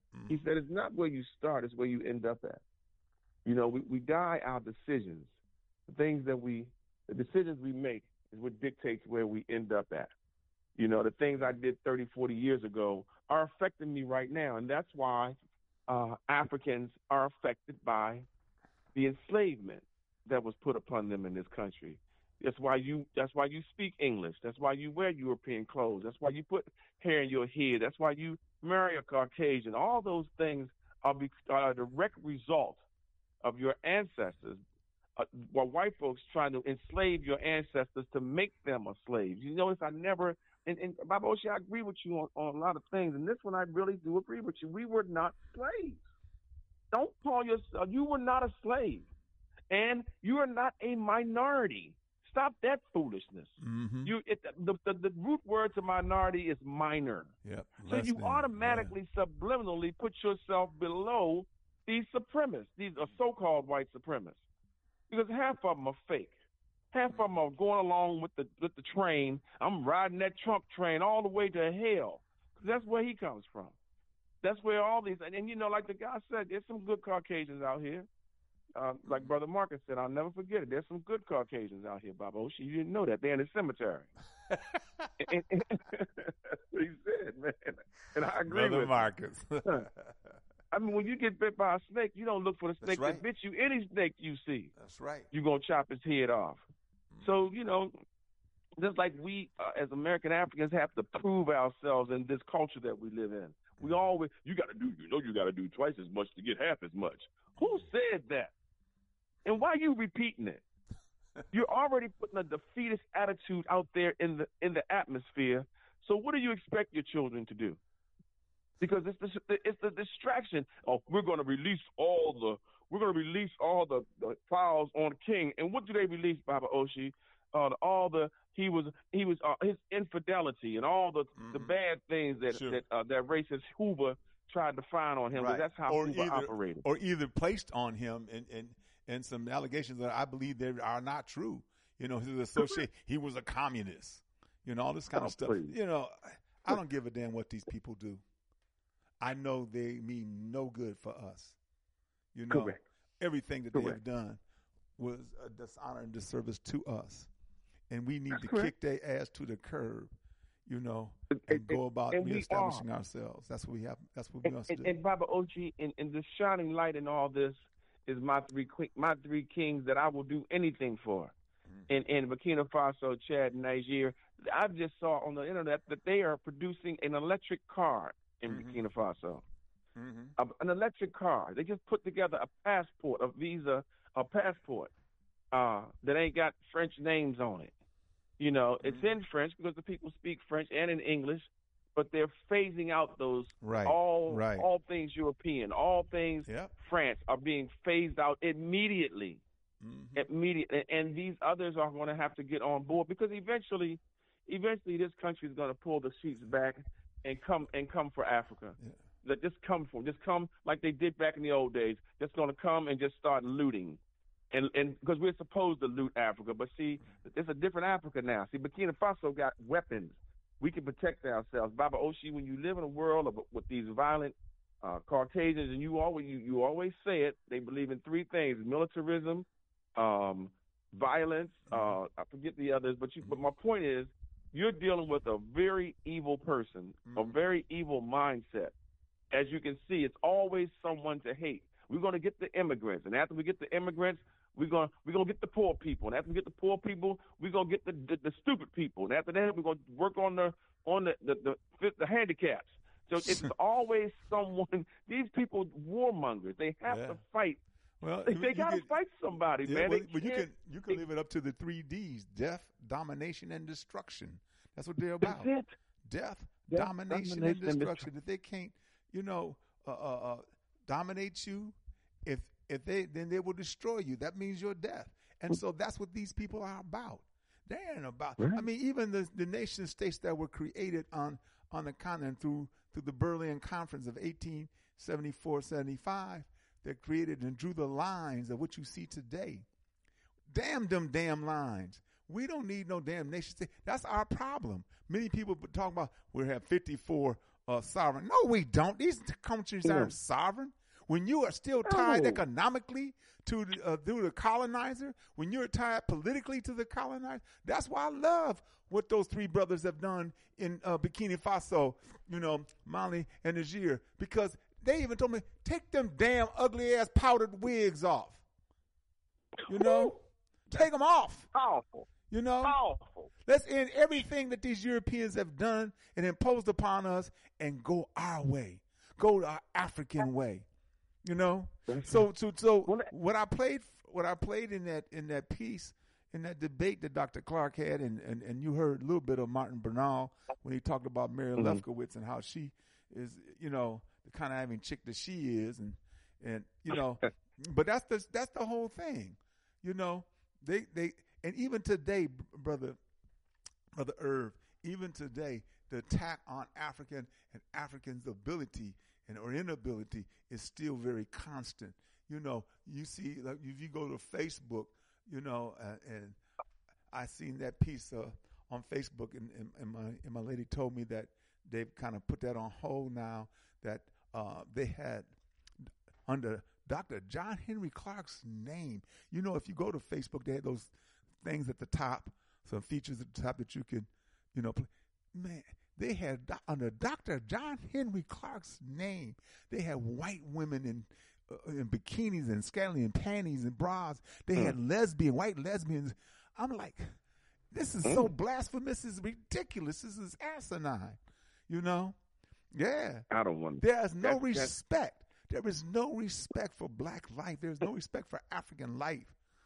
Mm-hmm. He said, it's not where you start, it's where you end up at. You know, we, we die our decisions. The things that we, the decisions we make is what dictates where we end up at. You know, the things I did thirty, forty years ago are affecting me right now. And that's why uh, Africans are affected by the enslavement that was put upon them in this country. That's why you that's why you speak English. That's why you wear European clothes. That's why you put hair in your head. That's why you marry a Caucasian. All those things are, be, are a direct result of your ancestors. Uh, while white folks trying to enslave your ancestors to make them a slave. You notice I never, and, and Baba Oshi, I agree with you on, on a lot of things, and this one I really do agree with you. We were not slaves. Don't call yourself, you were not a slave. And you are not a minority. Stop that foolishness. Mm-hmm. You, it, the, the the root word to minority is minor. Yep, so you than, automatically, yeah. subliminally put yourself below these supremacists, these are so-called white supremacists. Because half of them are fake. Half of them are going along with the with the train. I'm riding that Trump train all the way to hell. That's where he comes from. That's where all these, and, and you know, like the guy said, there's some good Caucasians out here. Uh, like Brother Marcus said, I'll never forget it. There's some good Caucasians out here, Baba Oshi. You didn't know that. They're in the cemetery. and, and, that's what he said, man. And I agree Brother with Marcus. I mean, when you get bit by a snake, you don't look for the snake right. that bit you. Any snake you see, that's right. You're going to chop his head off. Mm-hmm. So, you know, just like we, uh, as American Africans, have to prove ourselves in this culture that we live in. We always, you got to do, you know, you got to do twice as much to get half as much. Who said that? And why are you repeating it? You're already putting a defeatist attitude out there in the in the atmosphere. So what do you expect your children to do? Because it's the it's the distraction. Oh, we're going to release all the we're going to release all the, the files on King. And what do they release, Baba Oshi? Uh, all the he was he was uh, his infidelity and all the mm-hmm. the bad things that sure. that uh, that racist Hoover tried to find on him. Right. That's how or Hoover either, operated. Or either placed on him and and and some allegations that I believe they are not true. You know, his associate he was a communist. You know, all this kind oh, of stuff. Please. You know, I don't give a damn what these people do. I know they mean no good for us. You know, Correct. everything that Correct. they have done was a dishonor and disservice to us. And we need That's to correct. kick their ass to the curb, you know, and, and go about and reestablishing ourselves. That's what we have. That's what we and, must and, do. And Baba Ochi, and, and the shining light in all this is my three my three kings that I will do anything for. In, in Burkina Faso, Chad, and Niger, I just saw on the internet that they are producing an electric car in mm-hmm. Burkina Faso. Mm-hmm. A, an electric car. They just put together a passport, a visa, a passport uh, that ain't got French names on it. You know, it's mm-hmm. in French because the people speak French and in English, but they're phasing out those right. all right. all things European, all things yep. France are being phased out immediately. Mm-hmm. Immediately, and these others are going to have to get on board because eventually, eventually, this country is going to pull the sheets back and come and come for Africa. Yeah. That just come for, just come like they did back in the old days. Just going to come and just start looting, and and because we're supposed to loot Africa, but see, it's a different Africa now. See, Burkina Faso got weapons. We can protect ourselves. Baba Oshi, when you live in a world of, with these violent uh, Caucasians, and you always you, you always say it, they believe in three things: militarism. Um, violence, uh, I forget the others, but you, but my point is, you're dealing with a very evil person, mm-hmm. a very evil mindset. As you can see, it's always someone to hate. We're going to get the immigrants, and after we get the immigrants, we're going we're going to get the poor people, and after we get the poor people, we're going to get the, the the stupid people, and after that, we're going to work on the on the the the, the handicaps. So it's always someone. These people, warmongers, they have yeah. to fight. Well, they, they got to fight somebody, yeah, man. Well, they but you can you can they, leave it up to the three Ds: death, domination, and destruction. That's what they're about. That's it. Death, death domination, domination, and destruction. If they can't, you know, uh, uh, uh, dominate you, if if they then they will destroy you. That means your death. And so that's what these people are about. They ain't about. Right. I mean, even the the nation states that were created on on the continent through through the Berlin Conference of eighteen seventy-four seventy-five. That created and drew the lines of what you see today. Damn them damn lines. We don't need no damn nation state. That's our problem. Many people talk about we have fifty-four uh, sovereign. No, we don't. These countries Yeah. aren't sovereign. When you are still tied No. economically to the, uh, through the colonizer, when you're tied politically to the colonizer, that's why I love what those three brothers have done in uh, Burkina Faso, you know, Mali and Niger, because they even told me, take them damn ugly ass powdered wigs off. You know, take them off. Powerful. You know, Powerful. Let's end everything that these Europeans have done and imposed upon us and go our way, go our African way. You know, so so so what I played, what I played in that in that piece, in that debate that Doctor Clark had, and, and, and you heard a little bit of Martin Bernal when he talked about Mary Mhm. Lefkowitz and how she is, you know, the kind of having chick that she is, and and you know, but that's the that's the whole thing, you know. They they and even today, brother, brother Irv, even today, the attack on African and Africans' ability and or inability is still very constant. You know, you see, like if you go to Facebook, you know, uh, and I seen that piece uh, on Facebook, and, and, and my and my lady told me that they've kind of put that on hold now. That uh, they had under Doctor John Henry Clark's name. You know, if you go to Facebook, they had those things at the top, some features at the top that you can, you know, play. Man, they had under Doctor John Henry Clark's name, they had white women in uh, in bikinis and scantily panties and bras. They Mm. had lesbian, white lesbians. I'm like, this is so blasphemous. This is ridiculous. This is asinine. You know? Yeah. I don't want. There's no that- that- respect. There is no respect for black life. There's no respect for African life.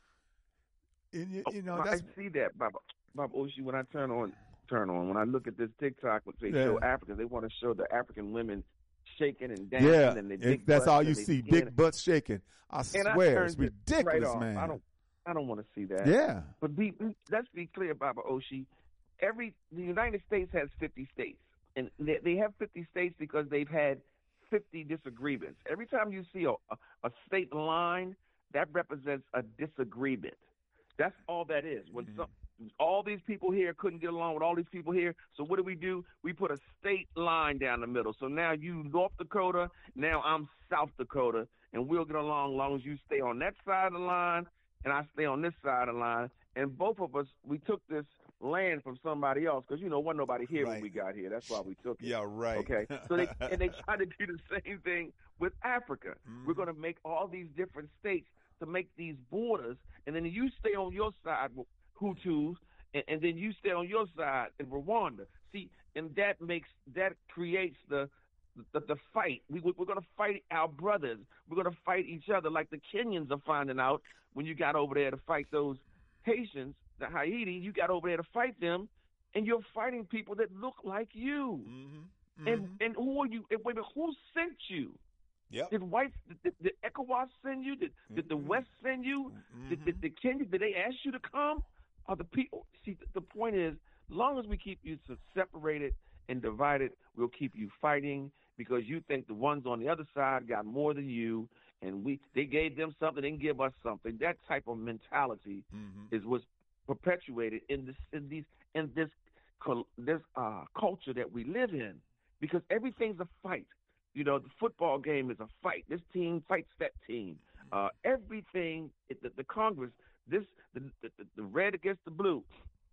And you, you know, I that's see that, Bob. Bob Oshie, when I turn on, turn on. When I look at this TikTok, when they Yeah. show Africans, they want to show the African women shaking and dancing, yeah. and the it- big that's butts all and you they see, skin. big butts shaking. I And I swear, it's turned it ridiculous, right off. man. I don't, I don't want to see that. Yeah. But be, let's be clear, Baba Oshie. Every the United States has fifty states, and they, they have fifty states because they've had fifty disagreements. Every time you see a, a, a state line, that represents a disagreement. That's all that is. When some, all these people here couldn't get along with all these people here, so what do we do? We put a state line down the middle. So now you North Dakota, now I'm South Dakota, and we'll get along as long as you stay on that side of the line and I stay on this side of the line. And both of us, we took this land from somebody else because, you know, wasn't nobody here when we got here. That's why we took it. Yeah, right. Okay. So they and they try to do the same thing with Africa. We're going to make all these different states to make these borders, and then you stay on your side with Hutus, and, and then you stay on your side in Rwanda. See, and that makes that creates the the, the fight. We we're going to fight our brothers. We're going to fight each other, like the Kenyans are finding out when you got over there to fight those Haitians, the Haiti. You got over there to fight them, and you're fighting people that look like you. Mm-hmm. And and who are you? And wait a minute, who sent you? Yep. Did whites, did, did ECOWAS send you? Did, did the West send you? Mm-hmm. Did, did the Kenya, did they ask you to come? Or the people? See, the, the point is, as long as we keep you separated and divided, we'll keep you fighting because you think the ones on the other side got more than you, and we they gave them something, they didn't give us something. That type of mentality Mm-hmm. is what's perpetuated in this in these in this cul- this uh, culture that we live in, because everything's a fight. You know, the football game is a fight. This team fights that team. Uh, everything, the, the Congress, this the, the the red against the blue.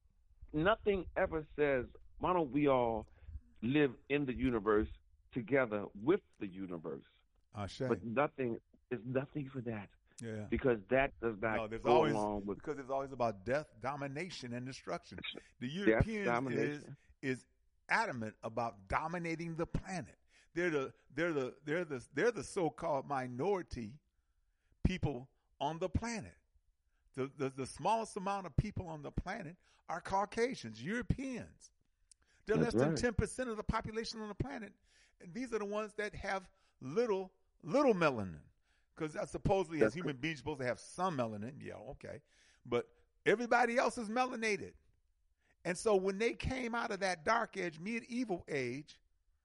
Nothing ever says, why don't we all live in the universe together with the universe? Ashe. But nothing is nothing for that. Yeah. Because that does not No, there's go always, along with because it's always about death, domination, and destruction. The Death, Europeans is domination. is adamant about dominating the planet. They're the they're the they're the they're the so-called minority people on the planet. The, the the smallest amount of people on the planet are Caucasians, Europeans. They're That's less than right. ten percent of the population on the planet, and these are the ones that have little little melanin. Because supposedly, as human beings, supposed to have some melanin. Yeah, okay, but everybody else is melanated, and so when they came out of that dark age, medieval age,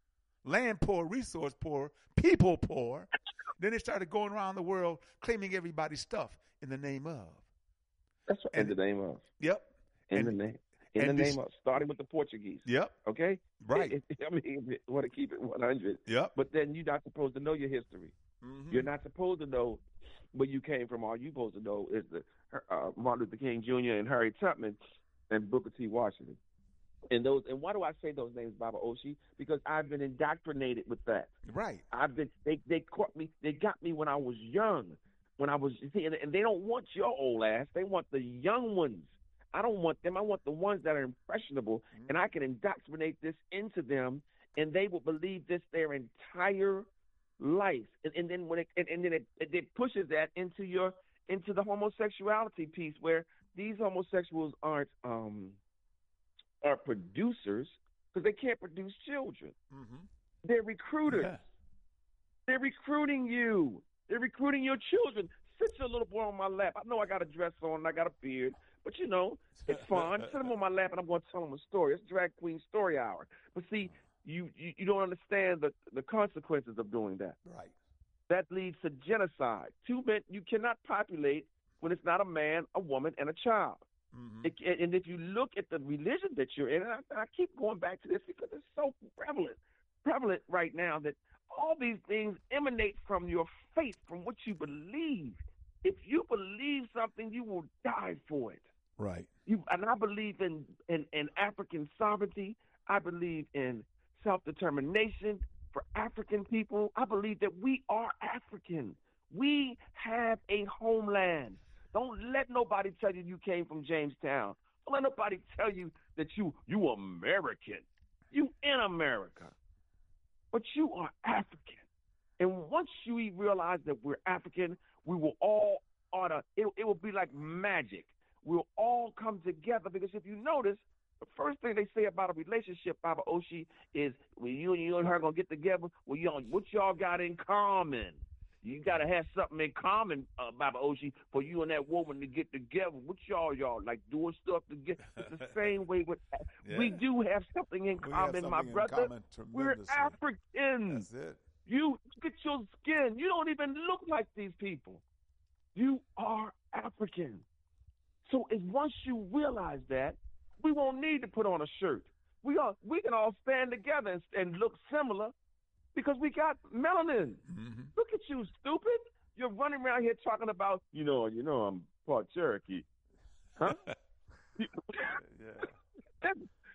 land poor, resource poor, people poor, then they started going around the world claiming everybody's stuff in the name of. That's what, in the name of. Yep. In and, the name. in and the this, name of starting with the Portuguese. Yep. Okay? Right. It, it, I mean, want to keep it one hundred. Yep. But then you're not supposed to know your history. Mm-hmm. You're not supposed to know where you came from. All you're supposed to know is the uh, Martin Luther King Junior and Harriet Tubman and Booker T. Washington. And those, and why do I say those names, Baba Oshi? Because I've been indoctrinated with that. Right. I've been. They they caught me. They got me when I was young. When I was, see, and, and they don't want your old ass. They want the young ones. I don't want them. I want the ones that are impressionable, mm-hmm. and I can indoctrinate this into them, and they will believe this their entire life. And, and then when it, and, and then it, it pushes that into your into the homosexuality piece, where these homosexuals aren't um are producers because they can't produce children. Mm-hmm. They're recruiters. Yeah. They're recruiting you. They're recruiting your children. Sit your little boy on my lap. I know I got a dress on and I got a beard, but you know, it's fun. Sit him on my lap and I'm going to tell him a story. It's Drag Queen Story Hour. But see, you, you, you don't understand the, the consequences of doing that. Right. That leads to genocide. Two men, you cannot populate when it's not a man, a woman, and a child. Mm-hmm. It, and if you look at the religion that you're in, and I, I keep going back to this because it's so prevalent, prevalent right now that all these things emanate from your faith, from what you believe. If you believe something, you will die for it. Right. You and I believe in, in, in African sovereignty. I believe in self-determination for African people. I believe that we are African. We have a homeland. Don't let nobody tell you you came from Jamestown. Don't let nobody tell you that you you American. You in America. But you are African. And once you realize that we're African, we will all oughta, it, it will be like magic. We'll all come together because if you notice, the first thing they say about a relationship, Baba Oshi, is when you and you and her gonna get together, well, y'all, what y'all got in common? You got to have something in common, uh, Baba Oshi, for you and that woman to get together. What y'all, y'all, like doing stuff together? It's the same way with, yeah. We do have something in we common, something my in brother. Common, We're Africans. That's it. You look at your skin. You don't even look like these people. You are African. So as once you realize that, we won't need to put on a shirt. We all, we can all stand together and, and look similar. Because we got melanin. Mm-hmm. Look at you, stupid. You're running around here talking about, you know, you know, I'm part Cherokee. Huh? yeah.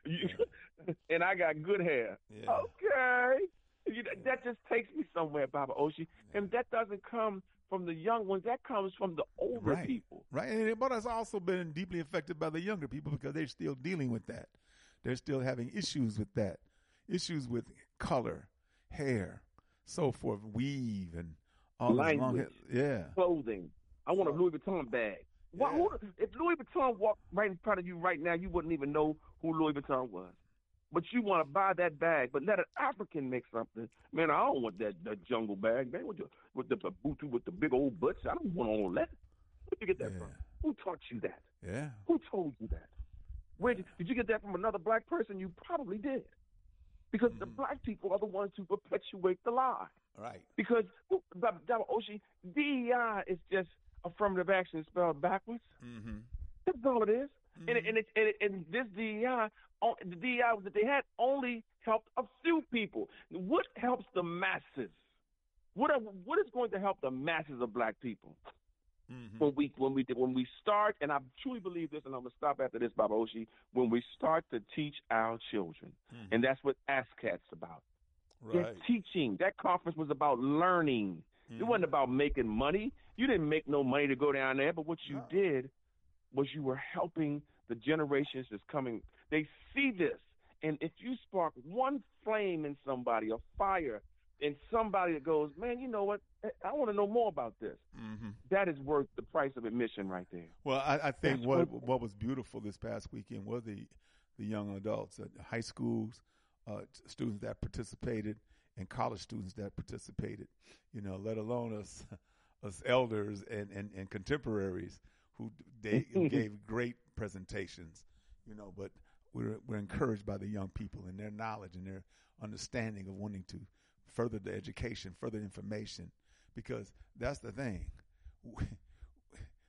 you, and I got good hair. Yeah. Okay. You, that just takes me somewhere, Baba Oshi. Yeah. And that doesn't come from the young ones. That comes from the older right. people. Right. And, but it's also been deeply affected by the younger people because they're still dealing with that. They're still having issues with that. Issues with color, hair, so forth, weave, and all this long hair. Yeah. Clothing. I want a Louis Vuitton bag. Yeah. Why, who, if Louis Vuitton walked right in front of you right now, you wouldn't even know who Louis Vuitton was. But you want to buy that bag, but let an African make something. Man, I don't want that, that jungle bag, man, with the, with the Babutu, with the big old butts. I don't want all that. Where'd you get that yeah. from? Who taught you that? Yeah. Who told you that? Where did, did you get that from another black person? You probably did. Because mm-hmm. the black people are the ones who perpetuate the lie. Right. Because, Baba Oshi, D E I is just affirmative action spelled backwards. Mm-hmm. That's all it is. Mm-hmm. And, and, it, and, it, and this D E I, the D E I that they had only helped a few people. What helps the masses? What are, what is going to help the masses of black people? Mm-hmm. When we when we when we start, and I truly believe this, and I'm gonna stop after this, Baba Oshi. When we start to teach our children, mm-hmm. and that's what ASCAT's about. Right. They're teaching. That conference was about learning. Mm-hmm. It wasn't about making money. You didn't make no money to go down there, but what you no. did was you were helping the generations that's coming. They see this, and if you spark one flame in somebody, a fire. And somebody that goes, man, you know what? I want to know more about this. Mm-hmm. That is worth the price of admission right there. Well, I, I think what what, what was beautiful this past weekend were the, the young adults, uh, high schools, uh, students that participated, and college students that participated, you know, let alone us, us elders and, and, and contemporaries who they gave great presentations, you know, but we're, we're encouraged by the young people and their knowledge and their understanding of wanting to further the education, further information, because that's the thing.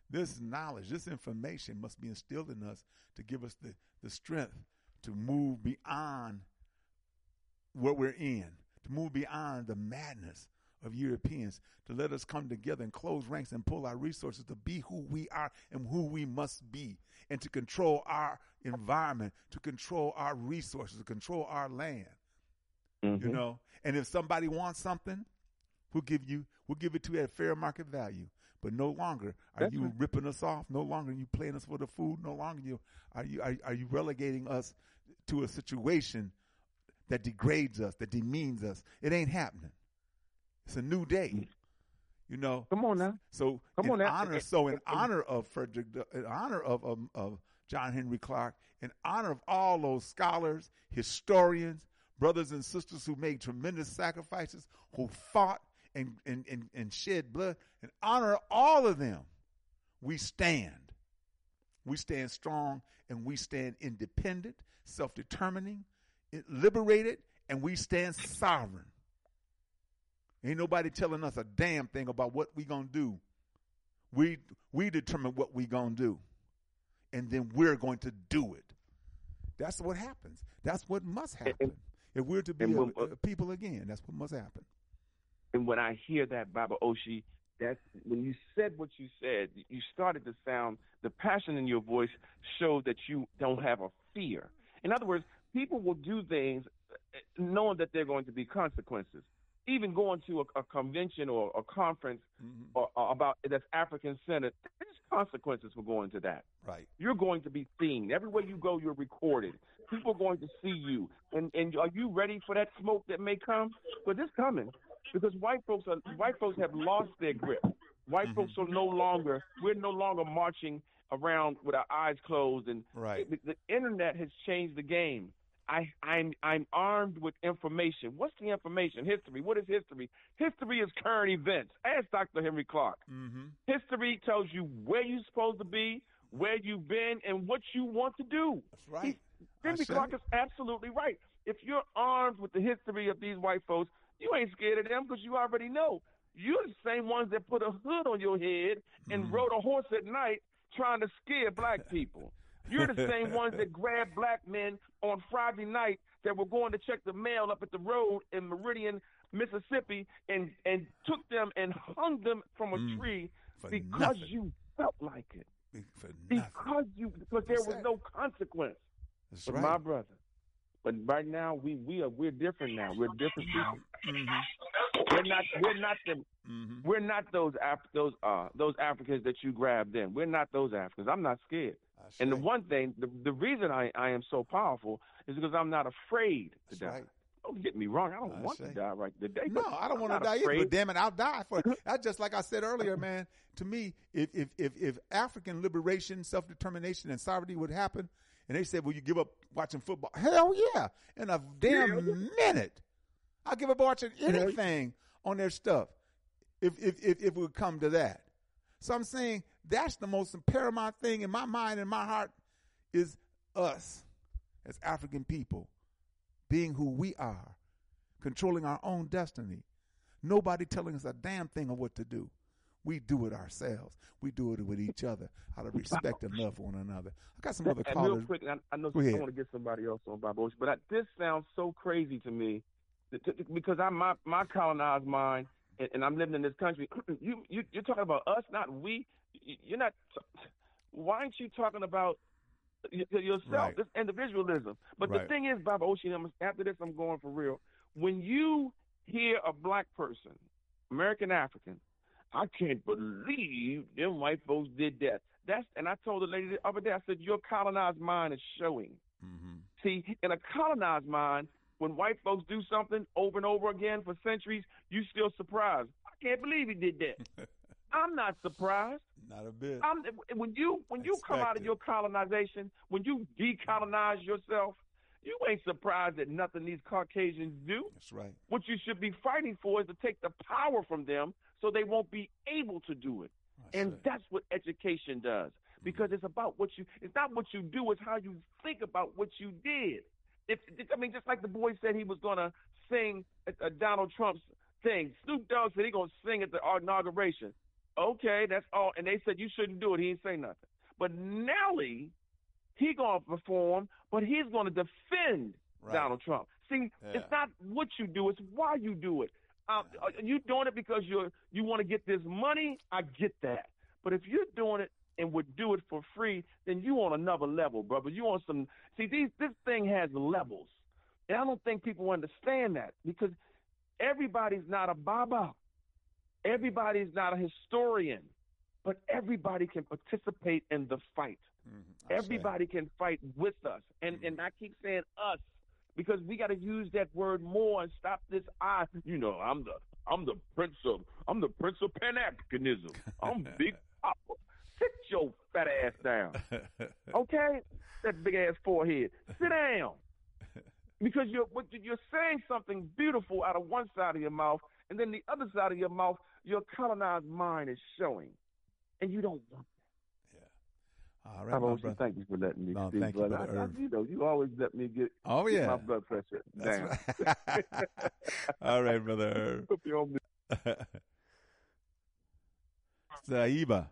This knowledge, this information must be instilled in us to give us the, the strength to move beyond what we're in, to move beyond the madness of Europeans, to let us come together and close ranks and pull our resources to be who we are and who we must be, and to control our environment, to control our resources, to control our land. Mm-hmm. You know, and if somebody wants something, we'll give you, we'll give it to you at fair market value. But no longer are That's you right. ripping us off. No longer are you playing us for the food. No longer you are you are, are you relegating us to a situation that degrades us, that demeans us. It ain't happening. It's a new day. You know. Come on now. So Come in on now. honor, so in honor of Frederick, in honor of, of of John Henry Clarke, in honor of all those scholars, historians, brothers and sisters who made tremendous sacrifices, who fought and, and, and, and shed blood, in honor of all of them, we stand. We stand strong, and we stand independent, self-determining, liberated, and we stand sovereign. Ain't nobody telling us a damn thing about what we gonna do. We we determine what we gonna do, and then we're going to do it. That's what happens. That's what must happen. And, if we're to be when, a, a people again, that's what must happen. And when I hear that, Baba Oshi, that's when you said what you said, you started to sound, the passion in your voice showed that you don't have a fear. In other words, people will do things knowing that there are going to be consequences. Even going to a, a convention or a conference mm-hmm. or, or about that's African-centered, there's consequences for going to that. Right. You're going to be seen. Everywhere you go, you're recorded. People are going to see you. And and are you ready for that smoke that may come? But it's coming because white folks are white folks have lost their grip. White mm-hmm. folks are no longer. We're no longer marching around with our eyes closed. And right. the, the internet has changed the game. I, I'm I'm armed with information. What's the information? History. What is history? History is current events. Ask Doctor Henry Clarke. Mm-hmm. History tells you where you're supposed to be, where you've been, and what you want to do. That's right. He, Henry Clarke is absolutely right. If you're armed with the history of these white folks, you ain't scared of them because you already know. You're the same ones that put a hood on your head and mm-hmm. rode a horse at night trying to scare black people. You're the same ones that grabbed black men on Friday night that were going to check the mail up at the road in Meridian, Mississippi, and, and took them and hung them from a mm, tree because nothing. you felt like it. For because you because there was no consequence. That's but right. my brother. But right now we, we are we're different now. We're different people. Mm-hmm. We're not we're not them mm-hmm. we're not those Af- those uh those Africans that you grabbed in. We're not those Africans. I'm not scared. That's and right. the one thing, the, the reason I, I am so powerful is because I'm not afraid to That's die. right. Don't get me wrong. I don't I want say. to die right today. No, I don't want to die afraid. either. But damn it, I'll die for it. That's just like I said earlier, man. To me, if if if, if African liberation, self determination, and sovereignty would happen, and they said, "Will you give up watching football?" Hell yeah! In a damn yeah. minute, I'll give up watching anything on their stuff. If if if, if it would come to that, so I'm saying that's the most paramount thing in my mind and my heart is us as African people being who we are, controlling our own destiny. Nobody telling us a damn thing of what to do. We do it ourselves. We do it with each other out of respect and love for one another. I got some other and callers. Real quick, I, I know Go I ahead. want to get somebody else on, Bob Ocean, but I, this sounds so crazy to me that, to, because I'm my, my colonized mind, and, and I'm living in this country. you, you you're talking about us, not we. You're not. Why aren't you talking about yourself? Right. It's individualism. But Right. the thing is, Bob Ocean, after this, I'm going for real. When you hear a black person, American African, I can't believe them white folks did that. That's and I told the lady the other day, I said, your colonized mind is showing. Mm-hmm. See, in a colonized mind, when white folks do something over and over again for centuries, you still surprised. I can't believe he did that. I'm not surprised. Not a bit. I'm, when you when you come out of your colonization, when you decolonize yourself, you ain't surprised at nothing these Caucasians do. That's right. What you should be fighting for is to take the power from them so they won't be able to do it. That's and right. that's what education does. Because it's about what you it's not what you do, it's how you think about what you did. If I mean, just like the boy said he was gonna sing at uh, Donald Trump's thing. Snoop Dogg said he's gonna sing at the inauguration. Okay, that's all. And they said you shouldn't do it. He didn't say nothing. But Nelly, he going to perform, but he's going to defend right. Donald Trump. See, yeah. it's not what you do, it's why you do it. Um, are you doing it because you you want to get this money? I get that. But if you're doing it and would do it for free, then you on another level, brother. You on some – see, these, this thing has levels. And I don't think people understand that because everybody's not a Baba. Everybody's not a historian. But everybody can participate in the fight. Mm-hmm. Everybody say. can fight with us. And mm-hmm. and I keep saying us because we got to use that word more and stop this I. You know, I'm the I'm the prince of I'm the prince of Pan-Africanism. I'm Big Papa. Sit your fat ass down. Okay? That big ass forehead. Sit down. Because you're you're saying something beautiful out of one side of your mouth, and then the other side of your mouth, your colonized mind is showing. And you don't want that. Yeah. All right, my brother. Thank you for letting me no, speak, thank brother. You, brother I, I, you know, you always let me get, oh, get yeah. my blood pressure That's down. Right. All right, brother. Saiba.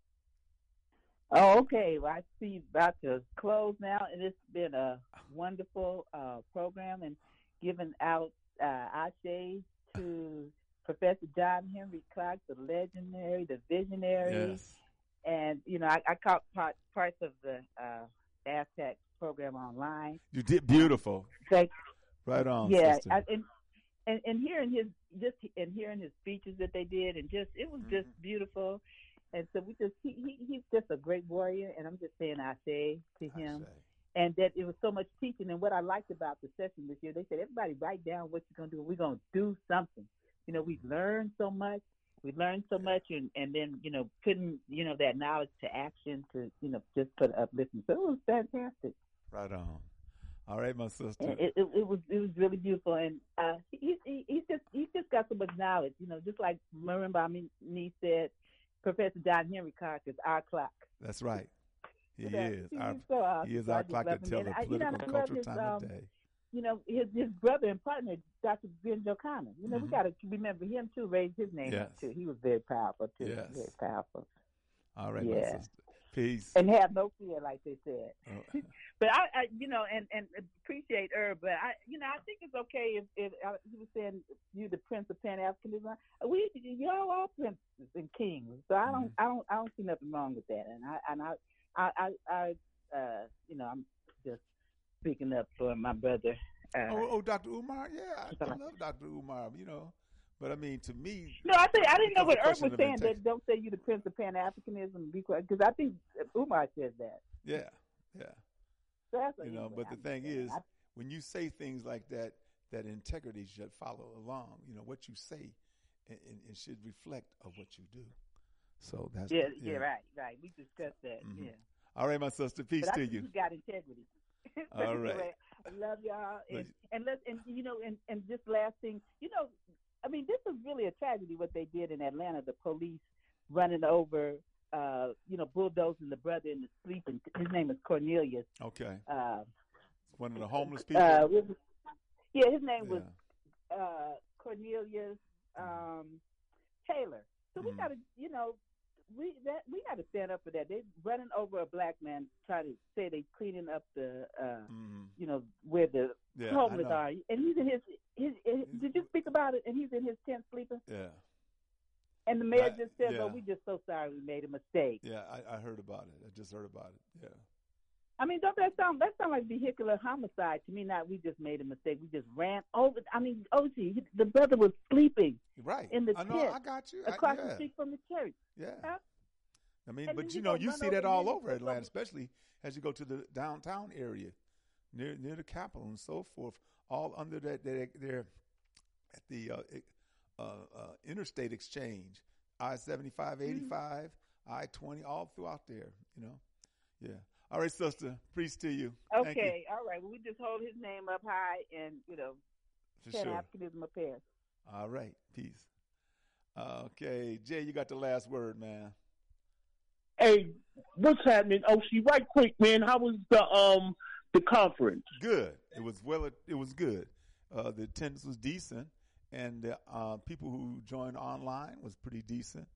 Oh, okay. Well, I see you about to close now, and it's been a wonderful uh, program and giving out uh, Ashe to Professor John Henry Clarke, the legendary, the visionary. Yes. And, you know, I, I caught part, parts of the uh, Aztec program online. You did beautiful. Thank Right on, yeah, sister. I, and, and and hearing his just and hearing his speeches that they did, and just it was just mm-hmm. beautiful. And so we just he, he he's just a great warrior, and I'm just saying Ashe to him. Ashe. And that it was so much teaching. And what I liked about the session this year, they said everybody write down what you're gonna do. We're gonna do something. You know, we've learned so much. We learned so much, and, and then, you know, putting, you know, that knowledge to action to, you know, just put uplifting. So it was fantastic. Right on. All right, my sister. It, it, it was it was really beautiful, and uh, he, he he's just he's just got so much knowledge. You know, just like remember, I mean, me said, Professor John Henry Clarke is our clock. That's right. He so that, is. He's Our, so awesome. he is so our clock that tells the I, political, you know, cultural his, time um, of day. You know, his his brother and partner, Doctor Ben Jocana. You know, mm-hmm. we got to remember him too. Raised his name yes. up too. He was very powerful too. Yes. Very powerful. All right, yeah. my sister. Peace. And have no fear, like they said. Oh. But I, I, you know, and, and appreciate Herb. But I, you know, I think it's okay if, if uh, he was saying you the Prince of Pan Africanism. We, y'all all princes and kings. So I don't, mm-hmm. I don't, I don't see nothing wrong with that. And I, and I, I, I, I uh, you know, I'm just speaking up for my brother. Uh, oh, oh, Doctor Umar, yeah, I, I love Doctor Umar. You know. But I mean, to me, no, I think I didn't know what Herb was saying. That don't say you the Prince of Pan Africanism because I think Umar said that. Yeah, yeah. So that's you know, but the thing is, I, when you say things like that, that integrity should follow along. You know, what you say, and it should reflect of what you do. So that's yeah, the, yeah, yeah, right, right. We discussed that. Mm-hmm. Yeah. All right, my sister. Peace but to I you. You got integrity. All right. Anyway, I love y'all, and and let's and you know, and and just last thing, you know. I mean, this is really a tragedy what they did in Atlanta. The police running over, uh, you know, bulldozing the brother in the sleeping. His name is Cornelius. Okay. Uh, One of the homeless people. Uh, yeah, his name yeah. was uh, Cornelius um, Taylor. So mm. we got to, you know, we that we got to stand up for that. They running over a black man, trying to say they cleaning up the, uh, mm. you know, where the yeah, homeless are, and he's in his, his, his. Did you speak about it? And he's in his tent sleeping. Yeah. And the mayor I, just said, yeah. "Oh, we just so sorry we made a mistake." Yeah, I, I heard about it. I just heard about it. Yeah. I mean, don't that sound that sound like vehicular homicide to me? Not we just made a mistake. We just ran over. I mean, O G, the brother was sleeping right in the I tent. know, I got you. across I, yeah. the street from the church. Yeah. Huh? I mean, and but you you know, you see that all over Atlanta, over. especially as you go to the downtown area, near near the Capitol and so forth. All under that, they're, they're at the uh, uh, uh, interstate exchange, I seventy-five, eighty-five, mm-hmm. I twenty, all throughout there. You know, yeah. All right, sister. Peace to you. Okay, you. All right. Well, we just hold his name up high, and you know, Pan sure. Africanism appears. All right. Peace. Okay, Jay, you got the last word, man. Hey, what's happening, O C? Right quick, man. How was the um the conference? Good. It was well. It, it was good. Uh, the attendance was decent, and the uh, people who joined online was pretty decent.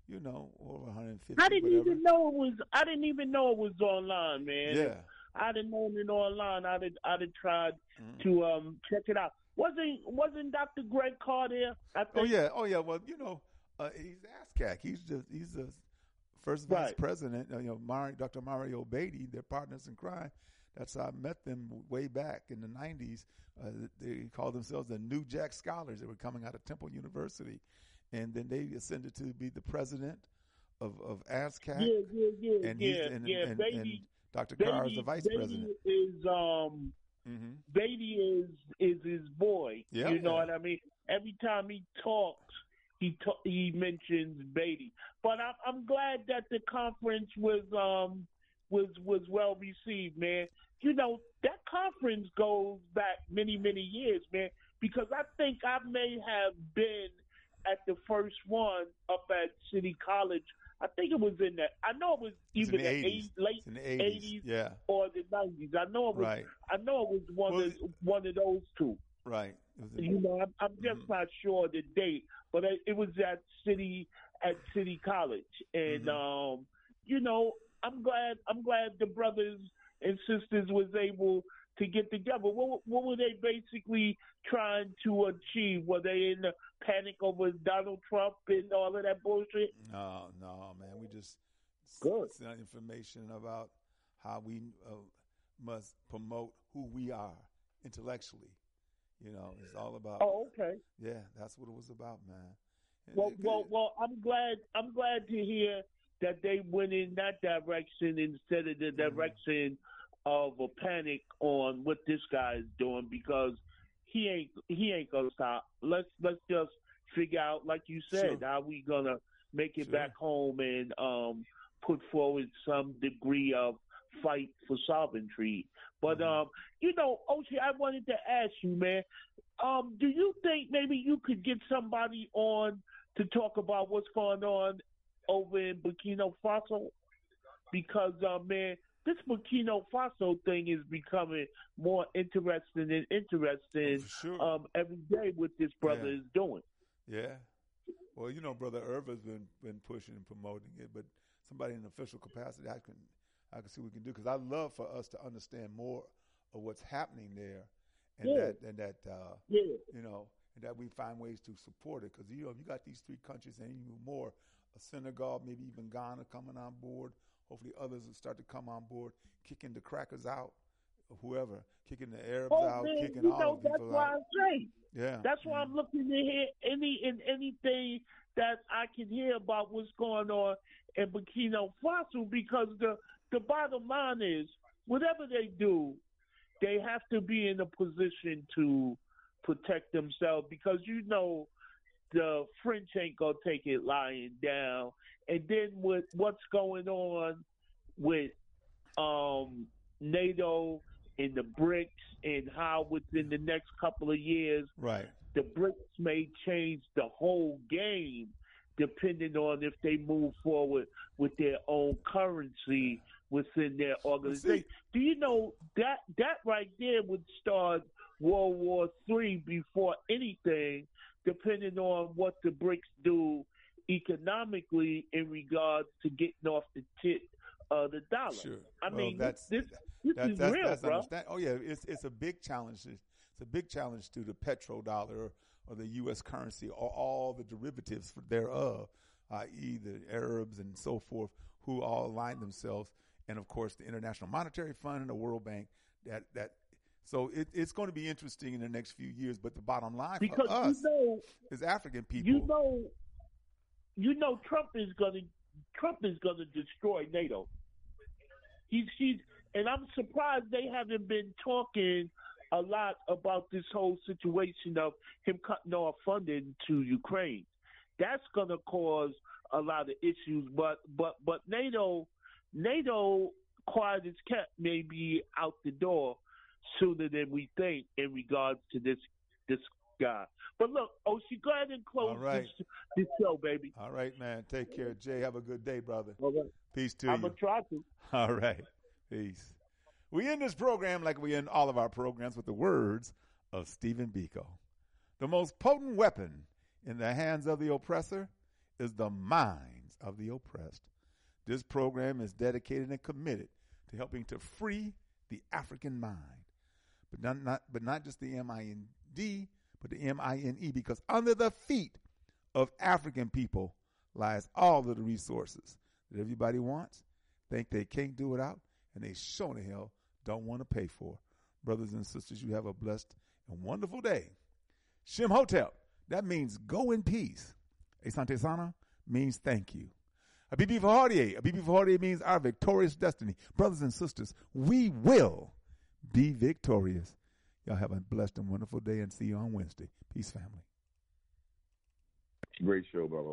you know, over one hundred fifty. I didn't whatever. even know it was. I didn't even know it was online, man. Yeah. I didn't know it online. I did. I did tried mm-hmm. to um check it out. Wasn't wasn't Doctor Greg Carr there? I think? Oh yeah. Oh yeah. Well, you know, uh, he's ASCAC. He's just he's the first vice right. president. You know, Mari, Doctor Mario Beatty. They're partners in crime. That's how I met them way back in the nineties. Uh, they called themselves the New Jack Scholars. They were coming out of Temple University, and then they ascended to be the president of of ASCAC. Yeah, yeah, yeah, and yeah, and, yeah. and, Beatty, and Doctor Beatty, Carr is the vice Beatty president. Is um. Mm-hmm. Beatty is is his boy. Yeah, you know yeah. what I mean? Every time he talks, he ta- he mentions Beatty. But I'm I'm glad that the conference was um was was well received, man. You know, that conference goes back many, many years, man, because I think I may have been at the first one up at City College. I think it was in the, I know it was either the the eighties. eighties, late It's in the eighties, eighties yeah. or the nineties. I know it was, Right. I know it was one Well, of one of those two. Right. It was in- You know, I'm, I'm just Mm-hmm. not sure the date, but it, it was at City at City College, and Mm-hmm. um, you know, I'm glad I'm glad the brothers and sisters was able to get together. What, what were they basically trying to achieve? Were they in the panic over Donald Trump and all of that bullshit? No, no, man. We just Good. sent information about how we uh, must promote who we are intellectually. You know, it's all about. Oh, okay. Yeah, that's what it was about, man. And Well, it- well, well. I'm glad. I'm glad to hear that they went in that direction instead of the Mm-hmm. direction of a panic on what this guy is doing, because he ain't he ain't gonna stop. Let's let's just figure out, like you said, Sure. how we gonna make it Sure. back home and um, put forward some degree of fight for sovereignty. But Mm-hmm. um, you know, Ochi, I wanted to ask you, man. Um, do you think maybe you could get somebody on to talk about what's going on over in Burkina Faso? Because, uh, man, this Burkina Faso thing is becoming more interesting and interesting Oh, for sure. um, every day what this brother Yeah. is doing. Yeah. Well, you know, Brother Irva's been been pushing and promoting it, but somebody in an official capacity, I can I can see what we can do, because I love for us to understand more of what's happening there, and Yeah. that and that uh, Yeah. you know, and that we find ways to support it, because you know, you got these three countries and even more, uh, Senegal, maybe even Ghana coming on board. Hopefully, others will start to come on board, kicking the crackers out, or whoever, kicking the Arabs Oh, out, man, kicking you all know, the that's people why out. I say. Yeah. That's why I'm looking to hear any and anything that I can hear about what's going on in Burkina Faso, because the the bottom line is, whatever they do, they have to be in a position to protect themselves, because you know the French ain't gonna take it lying down. And then with what's going on with um, NATO and the BRICS, and how within the next couple of years, Right. the BRICS may change the whole game, depending on if they move forward with their own currency within their organization. Do you know that that right there would start World War Three before anything, depending on what the BRICS do economically in regards to getting off the tip of the dollar. Sure. I Well, mean, that's, this, this that- is that's, real, that's bro. understand- Oh yeah, it's it's a big challenge. It's a big challenge to the petrodollar or, or the U S currency or all the derivatives thereof, that is, the Arabs and so forth, who all align themselves, and of course the International Monetary Fund and the World Bank. That that so it, it's going to be interesting in the next few years. But the bottom line Because for us you know, is African people. You know, you know, Trump is gonna Trump is gonna destroy NATO. He's he's, and I'm surprised they haven't been talking a lot about this whole situation of him cutting off funding to Ukraine. That's gonna cause a lot of issues. But but but NATO NATO, quiet as kept, may be out the door sooner than we think in regards to this this guy. But look, Oshi, go ahead and close All right. this, this show, baby. All right, man. Take care, Jay. Have a good day, brother. All right. Peace to I'm you. gonna try to. All right. Peace. We end this program like we end all of our programs with the words of Stephen Biko. The most potent weapon in the hands of the oppressor is the minds minds of the oppressed. This program is dedicated and committed to helping to free the African mind, but not, not, but not just the M I N D, but the M I N E, because under the feet of African people lies all of the resources that everybody wants, think they can't do without, and they sure the hell don't want to pay for. Brothers and sisters, you have a blessed and wonderful day. Shem Hotep, that means go in peace. Asante Sana means thank you. Abibi Vahardie, Abibi Vahardie means our victorious destiny. Brothers and sisters, we will be victorious. Y'all have a blessed and wonderful day, and see you on Wednesday. Peace, family. Great show, brother.